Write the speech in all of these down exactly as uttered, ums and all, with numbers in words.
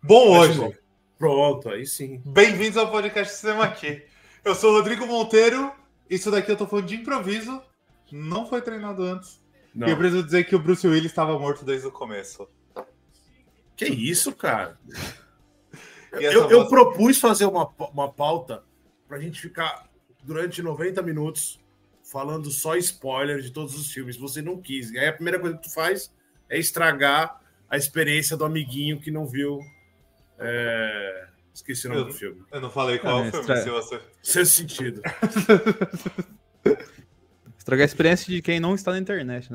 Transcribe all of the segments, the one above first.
Bom hoje. Pronto, aí sim. Bem-vindos ao podcast Cinema Aqui. Eu sou o Rodrigo Monteiro. Isso daqui eu tô falando de improviso. Não foi treinado antes. Não. E eu preciso dizer que o Bruce Willis estava morto desde o começo. Que isso, cara? eu eu voz... propus fazer uma, uma pauta pra gente ficar durante noventa minutos falando só spoiler de todos os filmes. Você não quis. E aí a primeira coisa que tu faz é estragar a experiência do amiguinho que não viu. É... Esqueci o nome eu, do filme. Eu não falei qual ah, filme. Estra... Se você... Seu sentido. Estragar a experiência de quem não está na internet.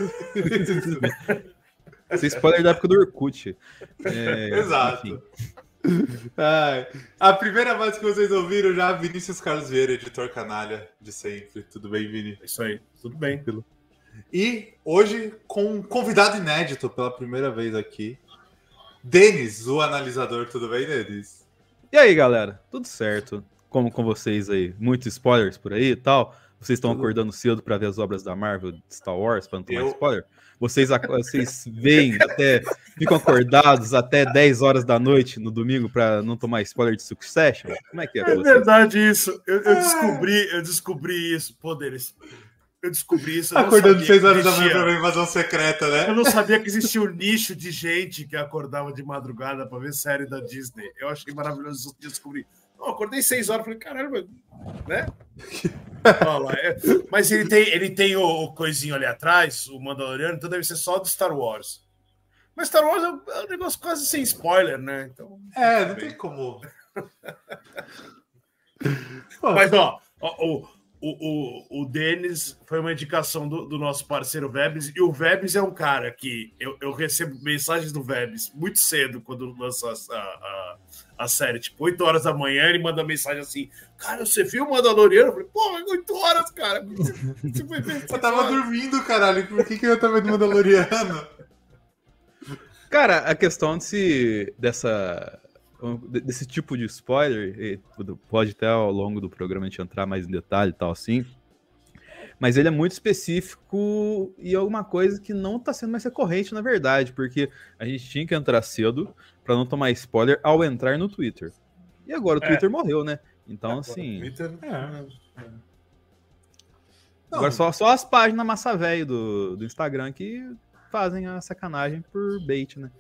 Esse spoiler da época do Orkut. É... Exato. Ai, a primeira vez que vocês ouviram já, Vinícius Carlos Vieira, editor canalha de sempre. Tudo bem, Vini? É isso aí, tudo bem. E hoje, com um convidado inédito pela primeira vez aqui, Denis, o analisador. Tudo bem, Denis? E aí, galera? Tudo certo? Como com vocês aí? Muitos spoilers por aí e tal? Vocês estão Tudo. acordando cedo para ver as obras da Marvel, de Star Wars, para não tomar Eu... spoiler? Vocês, vocês veem até, ficam acordados até dez horas da noite no domingo para não tomar spoiler de Succession? Como é que é? É verdade isso. Eu, eu descobri, eu descobri isso, poderes. Eu descobri isso. Eu Acordando seis horas da manhã para ver invasão secreta, né? Eu não sabia que existia um nicho de gente que acordava de madrugada para ver série da Disney. Eu achei maravilhoso descobrir. Eu acordei seis horas, falei, caramba, né? Olha, é, mas ele tem, ele tem o, o coisinho ali atrás, o Mandaloriano, então deve ser só do Star Wars. Mas Star Wars é um, é um negócio quase sem spoiler, né? Então, é, não bem. tem como. Mas, ó, ó o, o, o, o Denis foi uma indicação do, do nosso parceiro Vebs, e o Vebs é um cara que eu, eu recebo mensagens do Vebs muito cedo quando lança a, a, a série, tipo, oito horas da manhã, ele manda mensagem assim, cara, você viu o Mandaloriano? Eu falei, pô, é oito horas, cara. Você foi ver, eu tava horas. dormindo, caralho, por que, que eu tava vendo Mandaloriano? Cara, a questão desse, dessa, desse tipo de spoiler, pode até ao longo do programa a gente entrar mais em detalhe e tal assim, mas ele é muito específico e é alguma coisa que não tá sendo mais recorrente, na verdade, porque a gente tinha que entrar cedo para não tomar spoiler ao entrar no Twitter. E agora o Twitter é. morreu, né? Então, é, assim... Twitter... É. Agora só, só as páginas massa velho do, do Instagram que fazem a sacanagem por bait, né?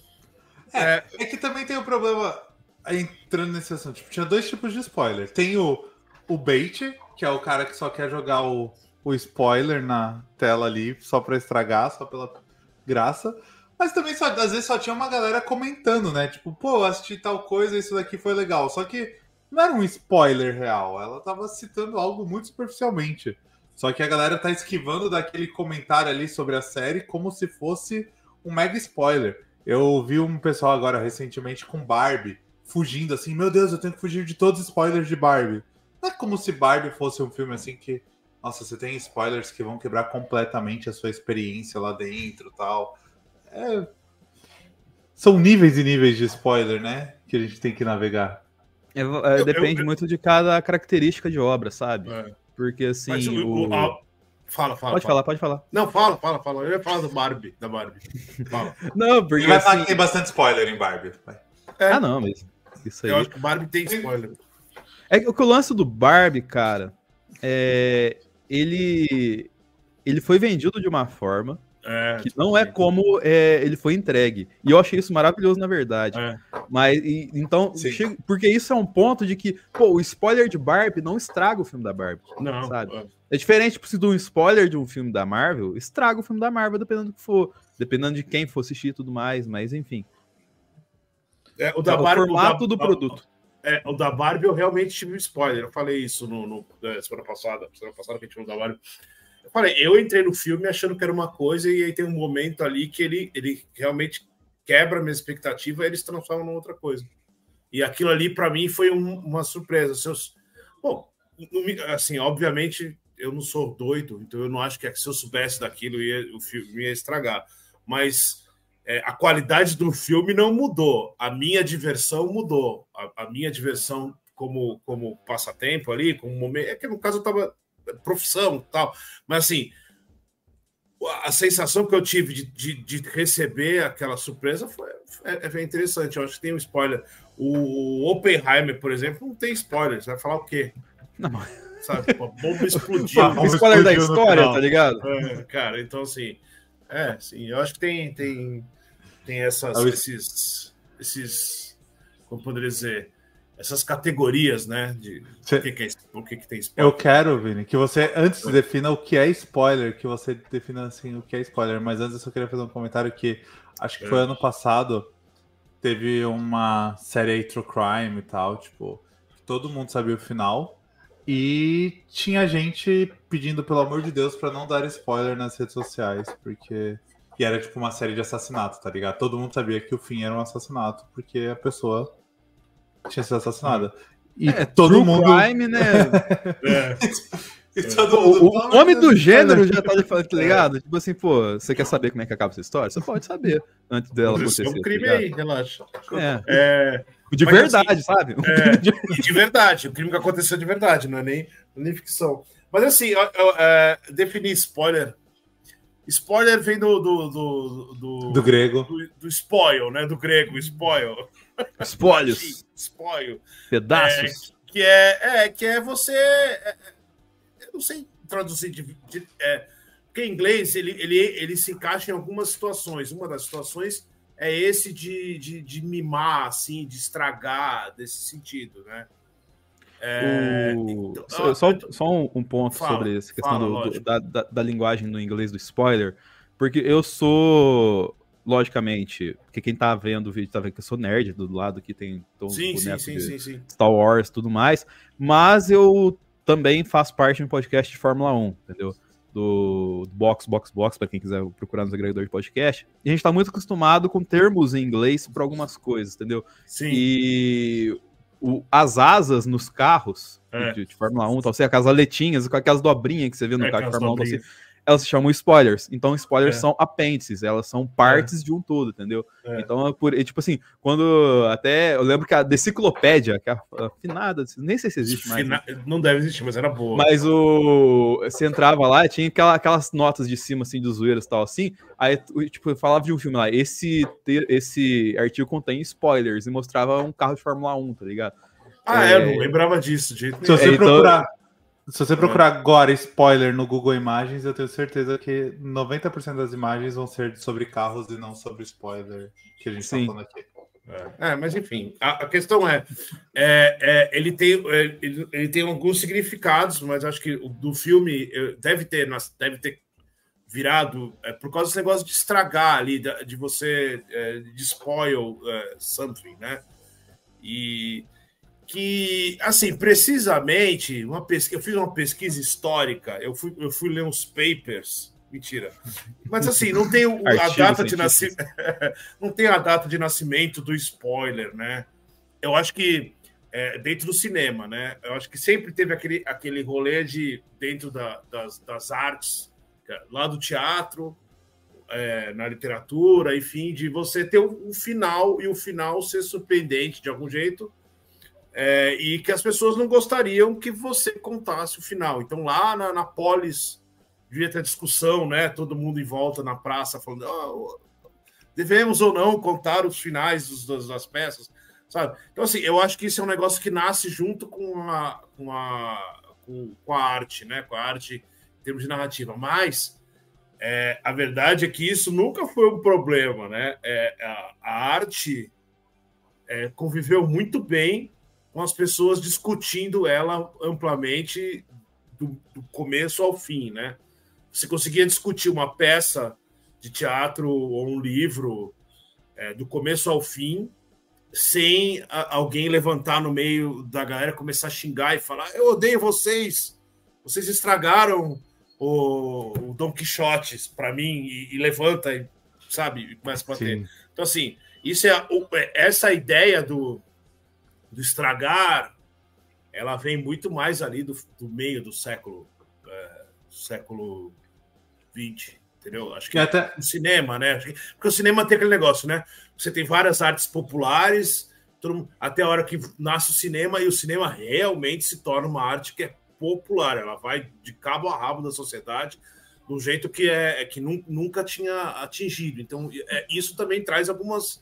É, é que também tem o um problema, entrando nesse assunto, tipo, tinha dois tipos de spoiler. Tem o, o bait, que é o cara que só quer jogar o, o spoiler na tela ali, só pra estragar, só pela graça. Mas também, só, às vezes, só tinha uma galera comentando, né? Tipo, pô, assisti tal coisa, isso daqui foi legal. Só que não era um spoiler real, ela tava citando algo muito superficialmente. Só que a galera tá esquivando daquele comentário ali sobre a série como se fosse um mega spoiler. Eu vi um pessoal agora, recentemente, com Barbie, fugindo assim, meu Deus, eu tenho que fugir de todos os spoilers de Barbie. Não é como se Barbie fosse um filme assim que, nossa, você tem spoilers que vão quebrar completamente a sua experiência lá dentro e tal. É... São níveis e níveis de spoiler, né? Que a gente tem que navegar. É, é, depende eu, eu, muito de cada característica de obra, sabe? É. Porque assim. Mas, o, o, a... Fala, fala. Pode fala. falar, pode falar. Não, fala, fala, fala. Eu ia falar do Barbie, da Barbie. Fala. Não, porque. Ele vai assim... falar que tem bastante spoiler em Barbie. É. Ah, não, mas. Isso aí. Eu acho que o Barbie tem spoiler. É que o lance do Barbie, cara, é. Ele. Ele foi vendido de uma forma. É, que não é como é, ele foi entregue. E eu achei isso maravilhoso, na verdade. É. Mas, e, então, chega, porque isso é um ponto de que, pô, o spoiler de Barbie não estraga o filme da Barbie. Não. Sabe? É, é diferente, tipo, se de um spoiler de um filme da Marvel, estraga o filme da Marvel, dependendo do que for. Dependendo de quem for assistir e tudo mais, mas enfim. É, o da é, Barbie, o formato o da, do produto. É, o da Barbie eu realmente tive um spoiler. Eu falei isso no, no é, semana passada. Semana passada que a gente falou da Barbie. Eu falei, eu entrei no filme achando que era uma coisa e aí tem um momento ali que ele, ele realmente quebra a minha expectativa e ele se transforma em outra coisa. E aquilo ali, para mim, foi um, uma surpresa. Seus... Bom, assim, obviamente, eu não sou doido, então eu não acho que se eu soubesse daquilo, ia, o filme ia estragar. Mas é, a qualidade do filme não mudou. A minha diversão mudou. A, a minha diversão como, como passatempo ali, como momento... É que, no caso, eu estava... profissão e tal, mas assim a sensação que eu tive de, de, de receber aquela surpresa foi, é, é interessante. Eu acho que tem um spoiler. O Oppenheimer, por exemplo, não tem spoiler. Você vai falar o quê? Não. Sabe? A bomba explodiu. O spoiler da história, tá ligado? É, cara, então assim. É, sim. Eu acho que tem, tem, tem essas, Eu... esses, esses. Como poderia dizer? Essas categorias, né? De Cê... por, que, que, é, por que, que tem spoiler. Eu quero, Vini, que você antes defina o que é spoiler, que você defina assim o que é spoiler, mas antes eu só queria fazer um comentário que acho que foi é. ano passado, teve uma série aí, True Crime e tal, tipo, todo mundo sabia o final e tinha gente pedindo, pelo amor de Deus, pra não dar spoiler nas redes sociais, porque... E era tipo uma série de assassinato, tá ligado? Todo mundo sabia que o fim era um assassinato, porque a pessoa tinha sido assassinada. E é, todo True mundo... Crime, né? é. E todo mundo... O, o nome do gênero já tá, tá ligado? É. Tipo assim, pô, você quer saber como é que acaba essa história? Você pode saber antes dela acontecer. É um crime tá aí, relaxa. É. é... De Mas, verdade, assim, sabe? É... E de verdade. O crime que aconteceu de verdade, não é nem, nem ficção. Mas assim, eu, eu, é, definir spoiler... Spoiler vem do... Do, do, do, do grego. Do, do spoil, né? Do grego, spoil. Spoilers. Spoil. Pedaços. É, que, é, é, que é você... É, eu não sei traduzir... De, de, é, porque em inglês ele, ele, ele se encaixa em algumas situações. Uma das situações é esse de, de, de mimar, assim, de estragar, desse sentido, né? É, o... então, só, só, só um, um ponto fala, sobre essa questão fala, do, do, da, da, da linguagem no inglês do spoiler, porque eu sou, logicamente, porque quem tá vendo o vídeo tá vendo que eu sou nerd, do lado que tem tom, sim, boneco sim, de sim, sim. Star Wars e tudo mais, mas eu também faço parte de um podcast de Fórmula um, entendeu? Do, do Box, Box, Box, para quem quiser procurar nos agregadores de podcast. E a gente tá muito acostumado com termos em inglês para algumas coisas, entendeu? Sim. E... O, as asas nos carros é. de, de Fórmula um, tal, assim, aquelas aletinhas, com aquelas dobrinhas que você vê no é, carro de Fórmula um, tal, assim, elas se chamam spoilers. Então, spoilers é. são apêndices, elas são partes é. de um todo, entendeu? É. Então, é por, é, tipo assim, quando até eu lembro que a Deciclopédia, que é a, a finada, nem sei se existe mais. Fina... Né? Não deve existir, mas era boa. Mas o você entrava lá e tinha aquela, aquelas notas de cima, assim, dos zoeiros e tal, assim. Aí, tipo, falava de um filme lá, esse, esse artigo contém spoilers e mostrava um carro de Fórmula um, tá ligado? Ah, é, eu não lembrava disso. De... Se você, é, procurar, então... se você procurar agora spoiler no Google Imagens, eu tenho certeza que noventa por cento das imagens vão ser sobre carros e não sobre spoiler que a gente está falando aqui. É, mas enfim, a, a questão é, é, é ele, tem, é, ele, ele tem alguns significados, mas acho que o do filme deve ter, deve ter virado é, por causa desse negócio de estragar ali, de, de você é, de spoil é, something, né? E que, assim, precisamente, uma pesquisa, eu fiz uma pesquisa histórica, eu fui, eu fui ler uns papers, mentira, mas assim, não tem o, a data de nascimento, não tem a data de nascimento do spoiler, né? Eu acho que é, dentro do cinema, né? Eu acho que sempre teve aquele, aquele rolê de dentro da, das, das artes, lá do teatro, é, na literatura, enfim, de você ter um, um final e o final ser surpreendente de algum jeito. É, e que as pessoas não gostariam que você contasse o final. Então, lá na, na Polis, devia ter discussão, né? Todo mundo em volta na praça falando oh, devemos ou não contar os finais dos, das, das peças, sabe? Então, assim, eu acho que isso é um negócio que nasce junto com a, com a, com, com a arte, né? Com a arte em termos de narrativa. Mas é, a verdade é que isso nunca foi um problema, né? É, a, a arte é, conviveu muito bem com as pessoas discutindo ela amplamente do, do começo ao fim, né? Você conseguia discutir uma peça de teatro ou um livro é, do começo ao fim sem a, alguém levantar no meio da galera, começar a xingar e falar eu odeio vocês, vocês estragaram o, o Dom Quixote para mim e, e levanta, e, sabe? E começa a bater. Sim. Então, assim, isso é, essa ideia do do estragar, ela vem muito mais ali do, do meio do século é, século vinte, entendeu? Acho que até... o cinema, né? Porque o cinema tem aquele negócio, né? Você tem várias artes populares, todo, até a hora que nasce o cinema, e o cinema realmente se torna uma arte que é popular, ela vai de cabo a rabo da sociedade, de um jeito que, é, é que nunca tinha atingido. Então, é, isso também traz algumas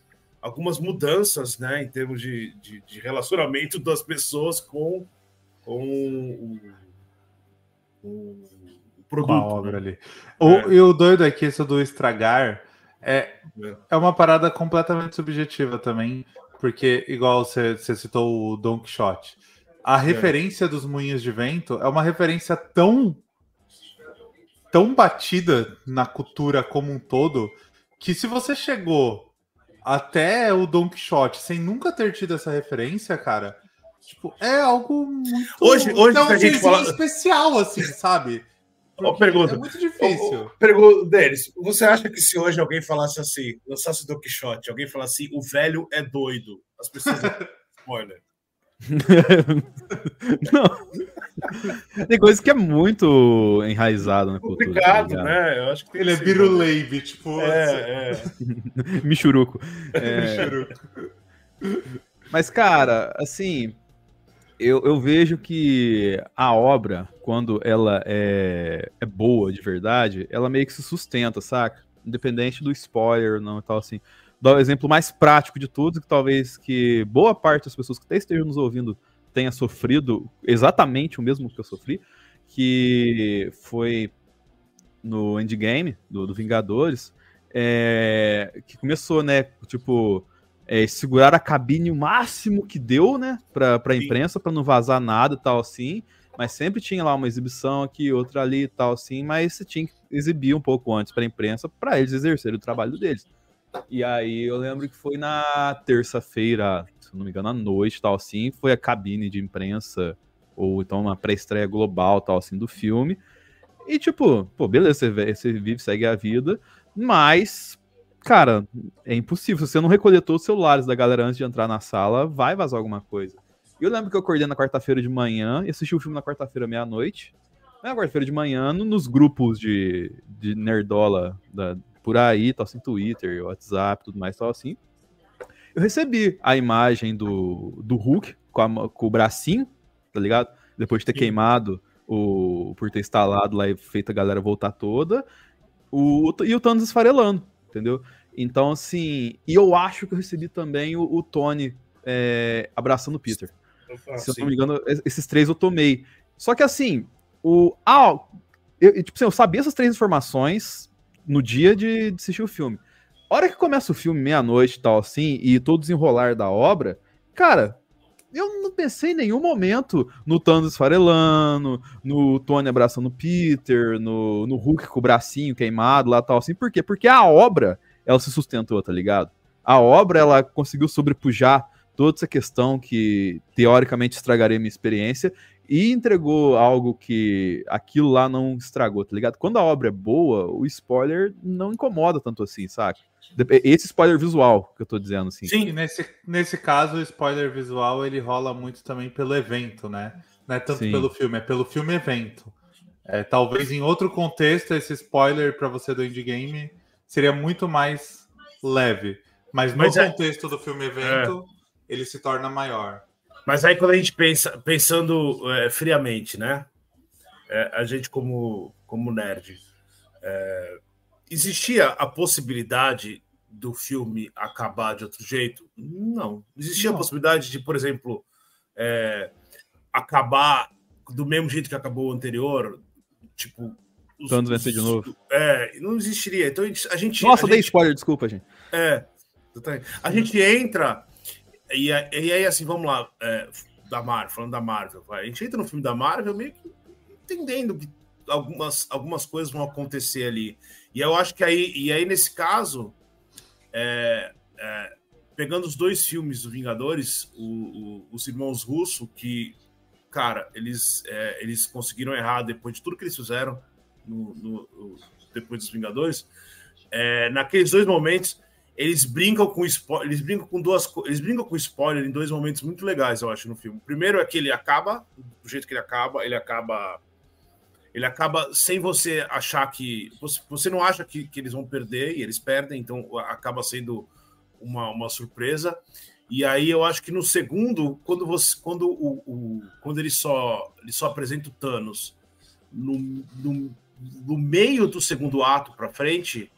algumas mudanças, né, em termos de, de, de relacionamento das pessoas com, com o, o, o produto. Com a obra, né? ali. O, É. E o doido é que isso do estragar é, É. é uma parada completamente subjetiva também, porque, igual você, você citou o Don Quixote, a referência dos moinhos de vento é uma referência tão, tão batida na cultura como um todo, que se você chegou até o Don Quixote sem nunca ter tido essa referência, cara, tipo, é algo muito... Hoje, hoje é um que a gente serzinho fala... especial, assim, sabe? Ó, pergunta. É muito difícil. Ó, ó, pergunta, Denis, você acha que se hoje alguém falasse assim, lançasse o Don Quixote, alguém falasse assim, o velho é doido, as pessoas... Spoiler. Não. Tem coisa que é muito enraizada na cultura. Complicado, tá né? Eu acho que tem Ele que é ser, biruleibe, tipo... É, é. Michuruco. É, Michuruco. mas, cara, assim, eu, eu vejo que a obra, quando ela é, é boa de verdade, ela meio que se sustenta, saca? Independente do spoiler, não e tal, assim. Dá o exemplo mais prático de tudo, que talvez que boa parte das pessoas que até estejam nos ouvindo tenha sofrido exatamente o mesmo que eu sofri, que foi no Endgame, do, do Vingadores, é, que começou, né, tipo, é, segurar a cabine o máximo que deu, né, pra, pra imprensa, pra não vazar nada e tal, assim, mas sempre tinha lá uma exibição aqui, outra ali e tal, assim, mas você tinha que exibir um pouco antes pra imprensa, pra eles exercerem o trabalho deles. E aí eu lembro que foi na terça-feira, se não me engano, à noite, tal assim, foi a cabine de imprensa, ou então uma pré-estreia global, tal assim, do filme. E tipo, pô, beleza, você, você vive, segue a vida, mas, cara, é impossível. Se você não recolher todos os celulares da galera antes de entrar na sala, vai vazar alguma coisa. E eu lembro que eu acordei na quarta-feira de manhã e assisti o filme na quarta-feira meia-noite. Na quarta-feira de manhã, nos grupos de, de nerdola da, por aí, tal assim, Twitter, WhatsApp, tudo mais, tal assim. Eu recebi a imagem do, do Hulk com, a, com o bracinho, tá ligado? Depois de ter Sim. queimado, o, por ter instalado lá e feito a galera voltar toda, o, e o Thanos esfarelando, entendeu? Então, assim, e eu acho que eu recebi também o, o Tony é, abraçando o Peter. Ah, Se eu sim. não me engano, esses três eu tomei. Só que, assim, o, ah, eu, tipo assim, eu sabia essas três informações no dia de, de assistir o filme. A hora que começa o filme, meia-noite e tal, assim, e todo o desenrolar da obra, cara, eu não pensei em nenhum momento no Thanos esfarelando, no Tony abraçando o Peter, no, no Hulk com o bracinho queimado lá e tal, assim. Por quê? Porque a obra, ela se sustentou, tá ligado? A obra, ela conseguiu sobrepujar toda essa questão que, teoricamente, estragaria minha experiência e entregou algo que aquilo lá não estragou, tá ligado? Quando a obra é boa, o spoiler não incomoda tanto assim, saca? Esse spoiler visual que eu tô dizendo, assim. Sim, e nesse, nesse caso, o spoiler visual, ele rola muito também pelo evento, né? Não é tanto Sim. pelo filme, é pelo filme-evento. É, talvez em outro contexto, esse spoiler para você do Endgame seria muito mais leve. Mas no Mas contexto é... do filme-evento, é. ele se torna maior. Mas aí quando a gente pensa, pensando é, friamente, né? É, a gente como, como nerd, é, existia a possibilidade do filme acabar de outro jeito? Não. Existia Não. a possibilidade de, por exemplo, é, acabar do mesmo jeito que acabou o anterior? Tipo... Os, Thanos vencer de novo. É, não existiria. Então a gente... Nossa, a dei gente, spoiler, desculpa, gente. É. A gente entra... E, e aí, assim, vamos lá, é, da Marvel, falando da Marvel, vai. A gente entra no filme da Marvel meio que entendendo que algumas, algumas coisas vão acontecer ali. E eu acho que aí, e aí nesse caso, é, é, pegando os dois filmes do Vingadores, o, o, os irmãos Russo, que, cara, eles, é, eles conseguiram errar depois de tudo que eles fizeram no, no, depois dos Vingadores, é, naqueles dois momentos. Eles brincam com spoiler, eles brincam com duas eles brincam com spoiler em dois momentos muito legais, eu acho, no filme. O primeiro é que ele acaba, do jeito que ele acaba, ele acaba ele acaba sem você achar que você não acha que, que eles vão perder e eles perdem, então acaba sendo uma, uma surpresa. E aí eu acho que no segundo, quando você quando o, o quando ele só ele só apresenta o Thanos no, no, no meio do segundo ato para frente,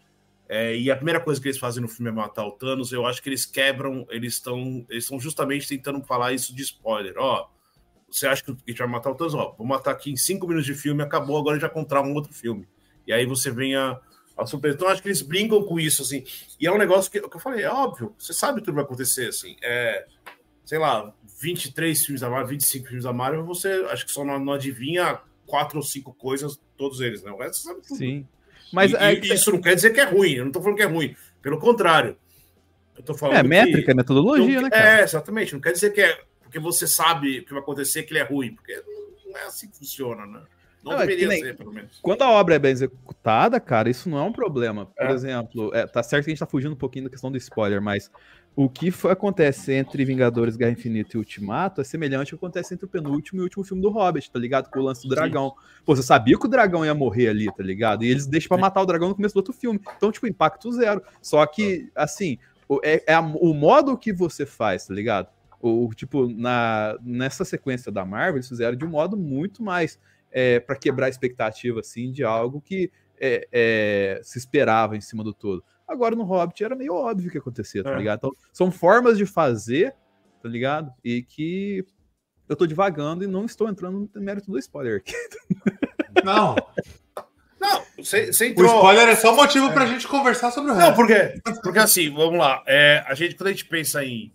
É, e a primeira coisa que eles fazem no filme é matar o Thanos. Eu acho que eles quebram, eles estão eles estão justamente tentando falar isso de spoiler. Ó, você acha que a gente vai matar o Thanos? Ó, vou matar aqui em cinco minutos de filme, acabou, agora já contar um outro filme. E aí você vem a, a surpresa. Então, acho que eles brincam com isso, assim. E é um negócio que, que eu falei, é óbvio, você sabe tudo vai acontecer, assim. É, sei lá, vinte e três filmes da Marvel, vinte e cinco filmes da Marvel, você acho que só não, não adivinha quatro ou cinco coisas, todos eles, né? O resto você sabe tudo. Sim. Mas e, é, e isso não quer dizer que é ruim, eu não tô falando que é ruim. Pelo contrário. Eu tô falando é métrica, que, é metodologia, não, né, cara? É, exatamente. Não quer dizer que é porque você sabe o que vai acontecer que ele é ruim, porque não é assim que funciona, né? Não, não deveria é nem, ser, pelo menos. Quando a obra é bem executada, cara, isso não é um problema. Por é. exemplo, é, tá certo que a gente tá fugindo um pouquinho da questão do spoiler, mas o que foi, acontece entre Vingadores, Guerra Infinita e Ultimato é semelhante ao que acontece entre o penúltimo e o último filme do Hobbit, tá ligado? Com o lance do dragão. Sim. Pô, você sabia que o dragão ia morrer ali, tá ligado? E eles deixam pra matar o dragão no começo do outro filme. Então, tipo, impacto zero. Só que, assim, é, é a, o modo que você faz, tá ligado? O, tipo, na, nessa sequência da Marvel, eles fizeram de um modo muito mais é, para quebrar a expectativa, assim, de algo que é, é, se esperava em cima do todo. Agora, no Hobbit, era meio óbvio o que acontecia, tá é. ligado? Então, são formas de fazer, tá ligado? E que eu tô divagando e não estou entrando no mérito do spoiler aqui. Não. Não, você, você entrou... O spoiler é só motivo é. pra gente conversar sobre o resto. Não, por quê? Porque assim, vamos lá. É, a gente, quando a gente pensa em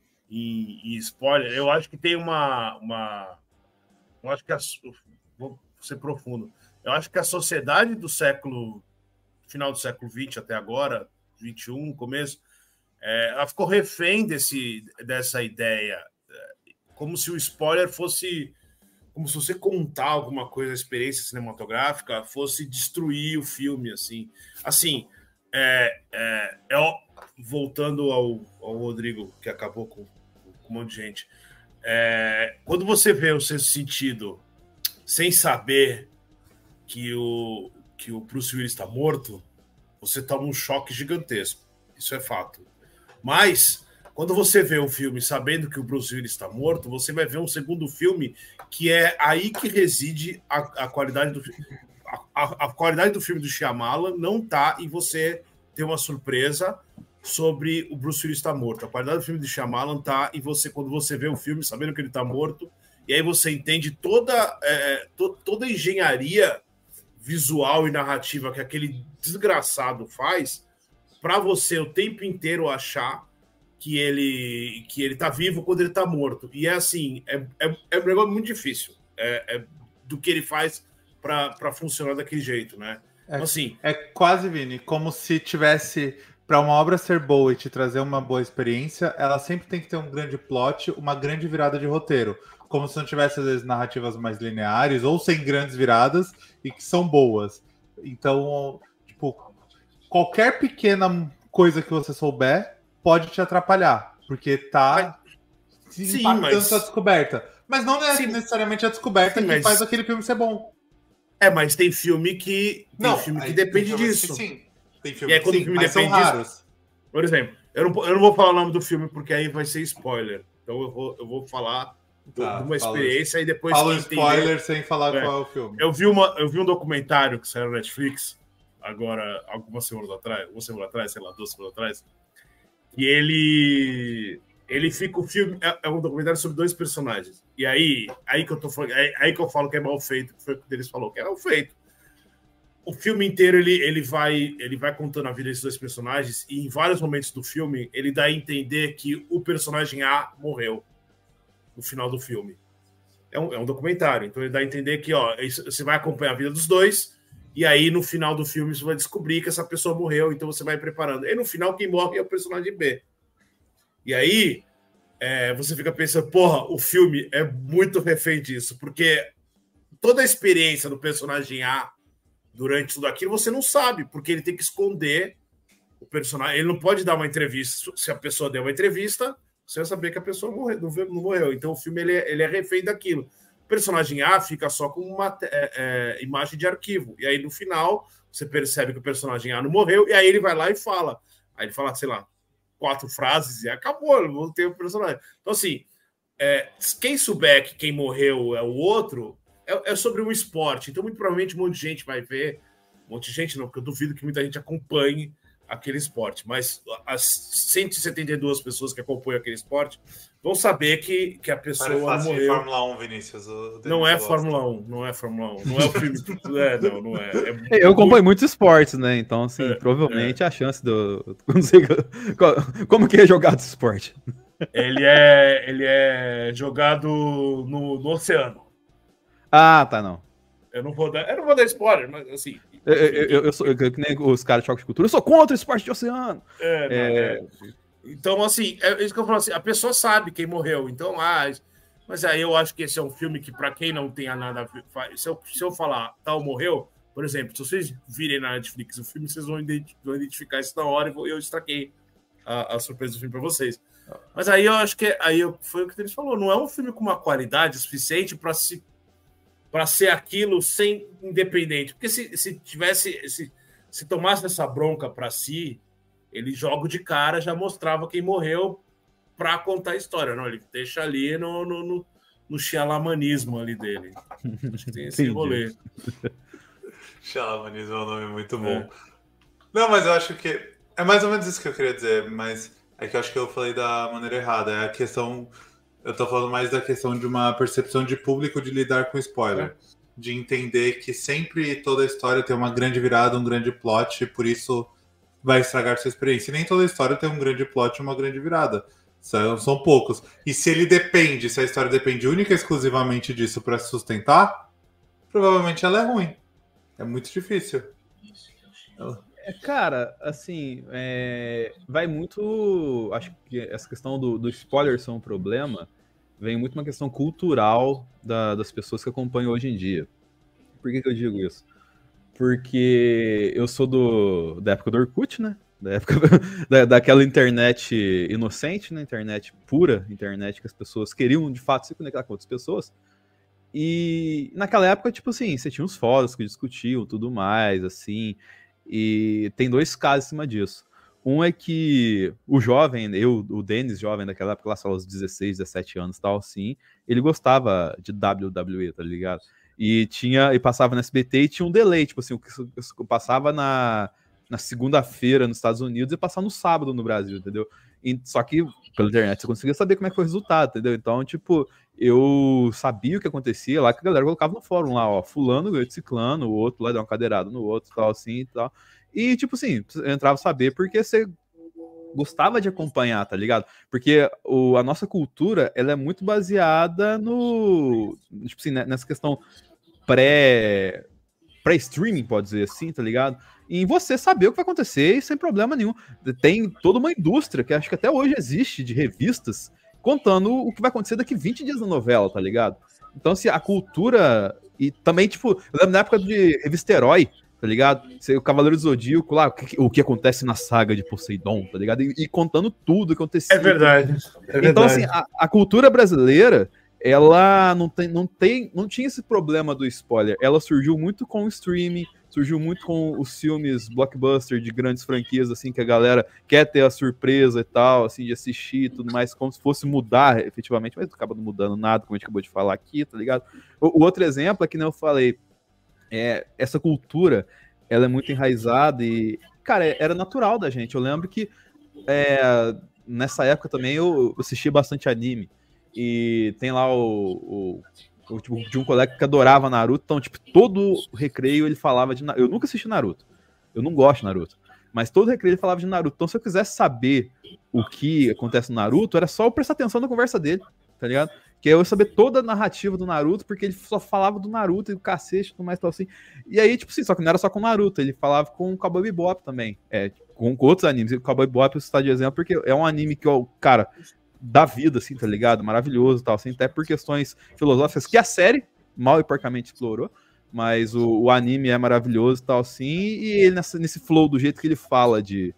E, e spoiler, eu acho que tem uma, uma eu acho que a, vou ser profundo, eu acho que a sociedade do século, final do século vinte até agora, vinte e um, começo, é, ela ficou refém desse, dessa ideia, como se o spoiler fosse, como se você contar alguma coisa, a experiência cinematográfica, fosse destruir o filme, assim, assim, é, é, é, voltando ao, ao Rodrigo, que acabou com um monte de gente. É, quando você vê o Sexto Sentido sem saber que o, que o Bruce Willis está morto, você toma um choque gigantesco. Isso é fato. Mas, quando você vê o filme sabendo que o Bruce Willis está morto, você vai ver um segundo filme que é aí que reside a, a qualidade do filme. A, a qualidade do filme do Shyamalan não está em você ter uma surpresa sobre o Bruce Willis estar morto. A qualidade do filme de Shyamalan tá em você, quando você vê o filme, sabendo que ele está morto, e aí você entende toda, é, to, toda a engenharia visual e narrativa que aquele desgraçado faz para você o tempo inteiro achar que ele que ele tá vivo quando ele está morto. E é assim, é, é, é um negócio muito difícil é, é do que ele faz para funcionar daquele jeito, né? É, então, assim, é quase, Vini, como se tivesse... Para uma obra ser boa e te trazer uma boa experiência, ela sempre tem que ter um grande plot, uma grande virada de roteiro. Como se não tivesse, às vezes, narrativas mais lineares ou sem grandes viradas e que são boas. Então, tipo, qualquer pequena coisa que você souber pode te atrapalhar, porque tá mas, impactando mas... a descoberta. Mas não é sim, necessariamente a descoberta sim, que mas... faz aquele filme ser bom. É, mas tem filme que, tem não, filme que depende disso. Que sim. Tem e aí, quando sim, o filme mas depende são raros. Disso, por exemplo, eu não, eu não vou falar o nome do filme porque aí vai ser spoiler. Então eu vou, eu vou falar tá, de uma experiência e depois... Fala o spoiler entender, sem falar é, qual é o filme. Eu vi, uma, eu vi um documentário que saiu na Netflix, agora, algumas semanas atrás, uma semana atrás, sei lá, duas semanas atrás, e ele... Ele fica... O filme é, é um documentário sobre dois personagens. E aí, aí, que eu tô falando, aí, aí que eu falo que é mal feito, que foi o que eles falou, que é mal feito. O filme inteiro ele, ele, vai, ele vai contando a vida desses dois personagens e em vários momentos do filme ele dá a entender que o personagem A morreu no final do filme. É um, é um documentário, então ele dá a entender que ó, você vai acompanhar a vida dos dois e aí no final do filme você vai descobrir que essa pessoa morreu, então você vai preparando. E no final quem morre é o personagem B. E aí é, você fica pensando, porra, o filme é muito refém disso, porque toda a experiência do personagem A durante tudo aquilo, você não sabe, porque ele tem que esconder o personagem. Ele não pode dar uma entrevista. Se a pessoa der uma entrevista, você vai saber que a pessoa morreu, não morreu. Então, o filme ele é, ele é refém daquilo. O personagem A fica só com uma é, é, imagem de arquivo. E aí, no final, você percebe que o personagem A não morreu, e aí ele vai lá e fala. Aí ele fala, sei lá, quatro frases e acabou, não vou ter o personagem. Então, assim, é, quem souber que quem morreu é o outro... É, é sobre um esporte, então muito provavelmente um monte de gente vai ver, um monte de gente não, porque eu duvido que muita gente acompanhe aquele esporte. Mas as cento e setenta e duas pessoas que acompanham aquele esporte vão saber que, que a pessoa não morreu. Fórmula um, Vinícius. Não é Fórmula um, não é Fórmula um. Não é o filme. é, não, não é. é eu acompanho muito... muitos esportes, né? Então, assim, é, provavelmente é. a chance do... Não sei como que é jogado esse esporte. Ele é, ele é jogado no, no oceano. Ah, tá, não. Eu não vou dar, eu não vou dar spoiler, mas assim... Eu, eu, eu sou, eu, que nem os caras de choque de cultura, eu sou contra o esporte de oceano. É, não, é... é. Então, assim, é isso que eu falo assim, a pessoa sabe quem morreu, então, ah, mas aí eu acho que esse é um filme que, para quem não tenha nada a ver, se eu, se eu falar tal morreu, por exemplo, se vocês virem na Netflix o filme, vocês vão identificar isso na hora e eu estraquei a, a surpresa do filme para vocês. Mas aí eu acho que aí foi o que eles falou, não é um filme com uma qualidade suficiente para se para ser aquilo sem independente, porque se, se tivesse se, se tomasse essa bronca para si, ele joga de cara, já mostrava quem morreu para contar a história, não, ele deixa ali no, no, no, no xalamanismo ali dele. Acho que tem esse Entendi. rolê. Xalamanismo é um nome muito bom. É. Não, mas eu acho que é mais ou menos isso que eu queria dizer, mas é que eu acho que eu falei da maneira errada. É a questão. Eu tô falando mais da questão de uma percepção de público de lidar com spoiler. É. De entender que sempre toda a história tem uma grande virada, um grande plot, e por isso vai estragar sua experiência. E nem toda a história tem um grande plot e uma grande virada. São, são poucos. E se ele depende, se a história depende única e exclusivamente disso para se sustentar, provavelmente ela é ruim. É muito difícil. Ela... Cara, assim, é, vai muito... Acho que essa questão do, do spoiler ser um problema vem muito uma questão cultural da, das pessoas que acompanham hoje em dia. Por que que eu digo isso? Porque eu sou do, da época do Orkut, né? Da época da, daquela internet inocente, né? Internet pura, internet que as pessoas queriam, de fato, se conectar com outras pessoas. E naquela época, tipo assim, você tinha uns fóruns que discutiam tudo mais, assim... E tem dois casos em cima disso. Um é que o jovem, eu, o Denis, jovem daquela época, lá só aos dezesseis, dezessete anos e tal, assim, ele gostava de W W E, tá ligado? E tinha, e passava na S B T e tinha um delay, tipo assim, o passava na, na segunda-feira nos Estados Unidos e passava no sábado no Brasil, entendeu? E, só que pela internet você conseguia saber como é que foi o resultado, entendeu? Então, tipo, eu sabia o que acontecia lá, que a galera colocava no fórum lá, ó, fulano ganhou de ciclano, o outro lá deu uma cadeirada no outro, tal, assim e tal. E, tipo assim, eu entrava a saber porque você gostava de acompanhar, tá ligado? Porque o, a nossa cultura, ela é muito baseada no... Tipo assim, nessa questão pré... pré-streaming, pode dizer assim, tá ligado? Em você saber o que vai acontecer e sem problema nenhum. Tem toda uma indústria, que acho que até hoje existe, de revistas, contando o que vai acontecer daqui vinte dias na novela, tá ligado? Então, assim, a cultura... E também, tipo, eu lembro na época de revista Herói, tá ligado? O Cavaleiro do Zodíaco, lá, o que, o que acontece na saga de Poseidon, tá ligado? E, e contando tudo que acontecia. É verdade. É então, verdade. assim, a, a cultura brasileira, ela não, tem, não, tem, não tinha esse problema do spoiler. Ela surgiu muito com o streaming, surgiu muito com os filmes blockbuster de grandes franquias, assim, que a galera quer ter a surpresa e tal, assim, de assistir e tudo mais, como se fosse mudar, efetivamente, mas acaba não mudando nada, como a gente acabou de falar aqui, tá ligado? O, o outro exemplo é que, nem eu falei, é, essa cultura, ela é muito enraizada e, cara, era natural da gente. Eu lembro que é, nessa época também eu assistia bastante anime. E tem lá o, o, o tipo, de um colega que adorava Naruto, então, tipo, todo recreio ele falava de Naruto. Eu nunca assisti Naruto, eu não gosto de Naruto, mas todo recreio ele falava de Naruto. Então, se eu quisesse saber o que acontece no Naruto, era só eu prestar atenção na conversa dele, tá ligado? Que eu ia saber toda a narrativa do Naruto, porque ele só falava do Naruto e do cacete e tudo mais, tal assim. E aí, tipo assim, só que não era só com o Naruto, ele falava com o Cowboy Bebop também, é, com, com outros animes. O Cowboy Bebop eu citar de exemplo, porque é um anime que, ó, cara... da vida, assim, tá ligado? Maravilhoso e tal, assim, até por questões filosóficas que a série mal e porcamente explorou, mas o, o anime é maravilhoso e tal, assim, e ele nessa, nesse flow, do jeito que ele fala de,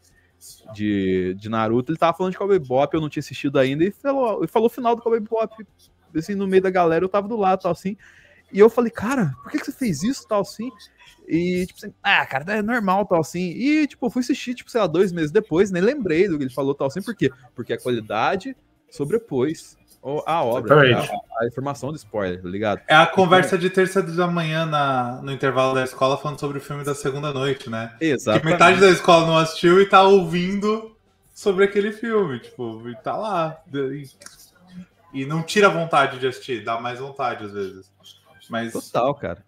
de, de Naruto, ele tava falando de Cowboy Bebop, eu não tinha assistido ainda, e falou, e falou o final do Cowboy Bebop, assim, no meio da galera, eu tava do lado, tal, assim, e eu falei, cara, por que que você fez isso, tal, assim? E, tipo assim, ah, cara, é normal, tal, assim. E, tipo, eu fui assistir, tipo, sei lá, dois meses depois, nem lembrei do que ele falou, tal, assim. Por quê? Porque a qualidade sobrepôs Ou a obra, a, a informação do spoiler, tá ligado? É a conversa de terça da manhã na, no intervalo da escola falando sobre o filme da segunda noite, né? Exatamente. Que metade da escola não assistiu e tá ouvindo sobre aquele filme, tipo, e tá lá. E, e não tira a vontade de assistir, dá mais vontade às vezes. Mas... Total, cara.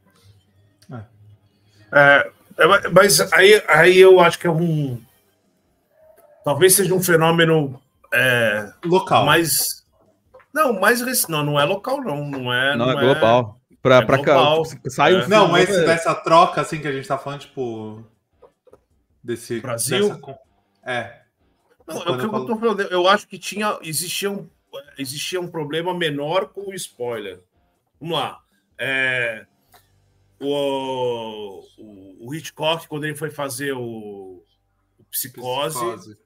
É, é, mas aí, aí eu acho que é um... Talvez seja um fenômeno... É, local. Mais... Não, mais não, não é local, não. Não é, não, não é global. É... Pra, é pra global. Cá, sai um é. Não, mas é... dessa troca, assim, que a gente tá falando, tipo. Desse. Brasil? Dessa... É. Não, é o que eu, eu tô falando. Eu acho que tinha, existia, um, existia um problema menor com o spoiler. Vamos lá. É, o, o, o Hitchcock, quando ele foi fazer o, o Psicose. Psicose.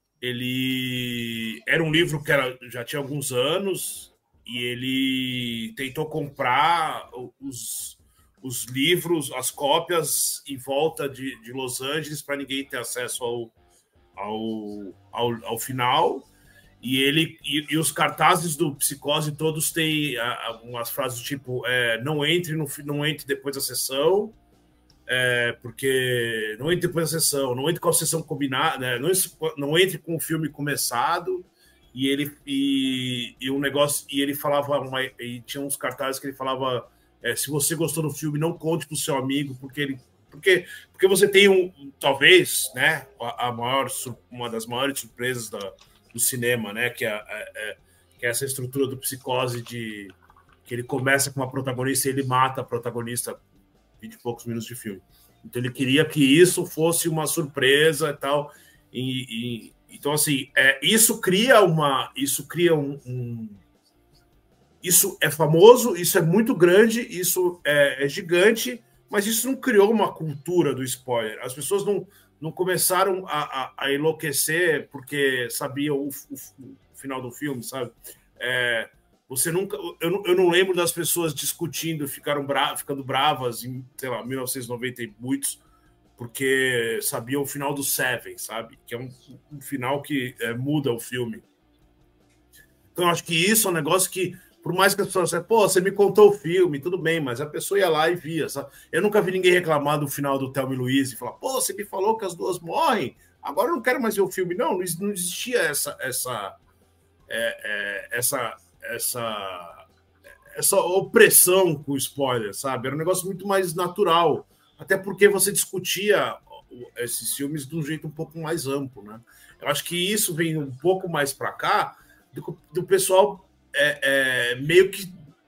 Ele era um livro que era, já tinha alguns anos e ele tentou comprar os, os livros, as cópias em volta de, de Los Angeles para ninguém ter acesso ao, ao, ao, ao final. E, ele, e, e os cartazes do Psicose todos têm umas frases do tipo é, não, entre no, não entre depois da sessão. É, porque não entre depois da sessão, não entre com a sessão combinada, né? não, não entre com o filme começado e ele e, e um negócio e ele falava uma, e tinha uns cartazes que ele falava é, se você gostou do filme não conte pro seu amigo porque ele porque porque você tem um talvez né a, a maior uma das maiores surpresas da, do cinema, né que é, é, que é essa estrutura do Psicose de que ele começa com uma protagonista e ele mata a protagonista vinte e poucos minutos de filme. Então ele queria que isso fosse uma surpresa e tal. E, e, então, assim, é, isso cria uma. Isso cria um, um. Isso é famoso, isso é muito grande, isso é, é gigante, mas isso não criou uma cultura do spoiler. As pessoas não, não começaram a, a, a enlouquecer porque sabiam o, o, o final do filme, sabe? É, Você nunca, eu, não, eu não lembro das pessoas discutindo, ficaram bra, ficando bravas em, sei lá, mil novecentos e noventa e muitos, porque sabiam o final do Seven, sabe? Que é um, um final que é, muda o filme. Então, eu acho que isso é um negócio que, por mais que as pessoas falem, pô, você me contou o filme, tudo bem, mas a pessoa ia lá e via, sabe? Eu nunca vi ninguém reclamar do final do Thelma e Louise e falar, pô, você me falou que as duas morrem, agora eu não quero mais ver o filme. Não, não existia essa, essa, é, é, essa essa essa opressão com o spoiler, sabe? Era um negócio muito mais natural, até porque você discutia esses filmes de um jeito um pouco mais amplo, né? Eu acho que isso vem um pouco mais para cá do, do pessoal é, é, meio que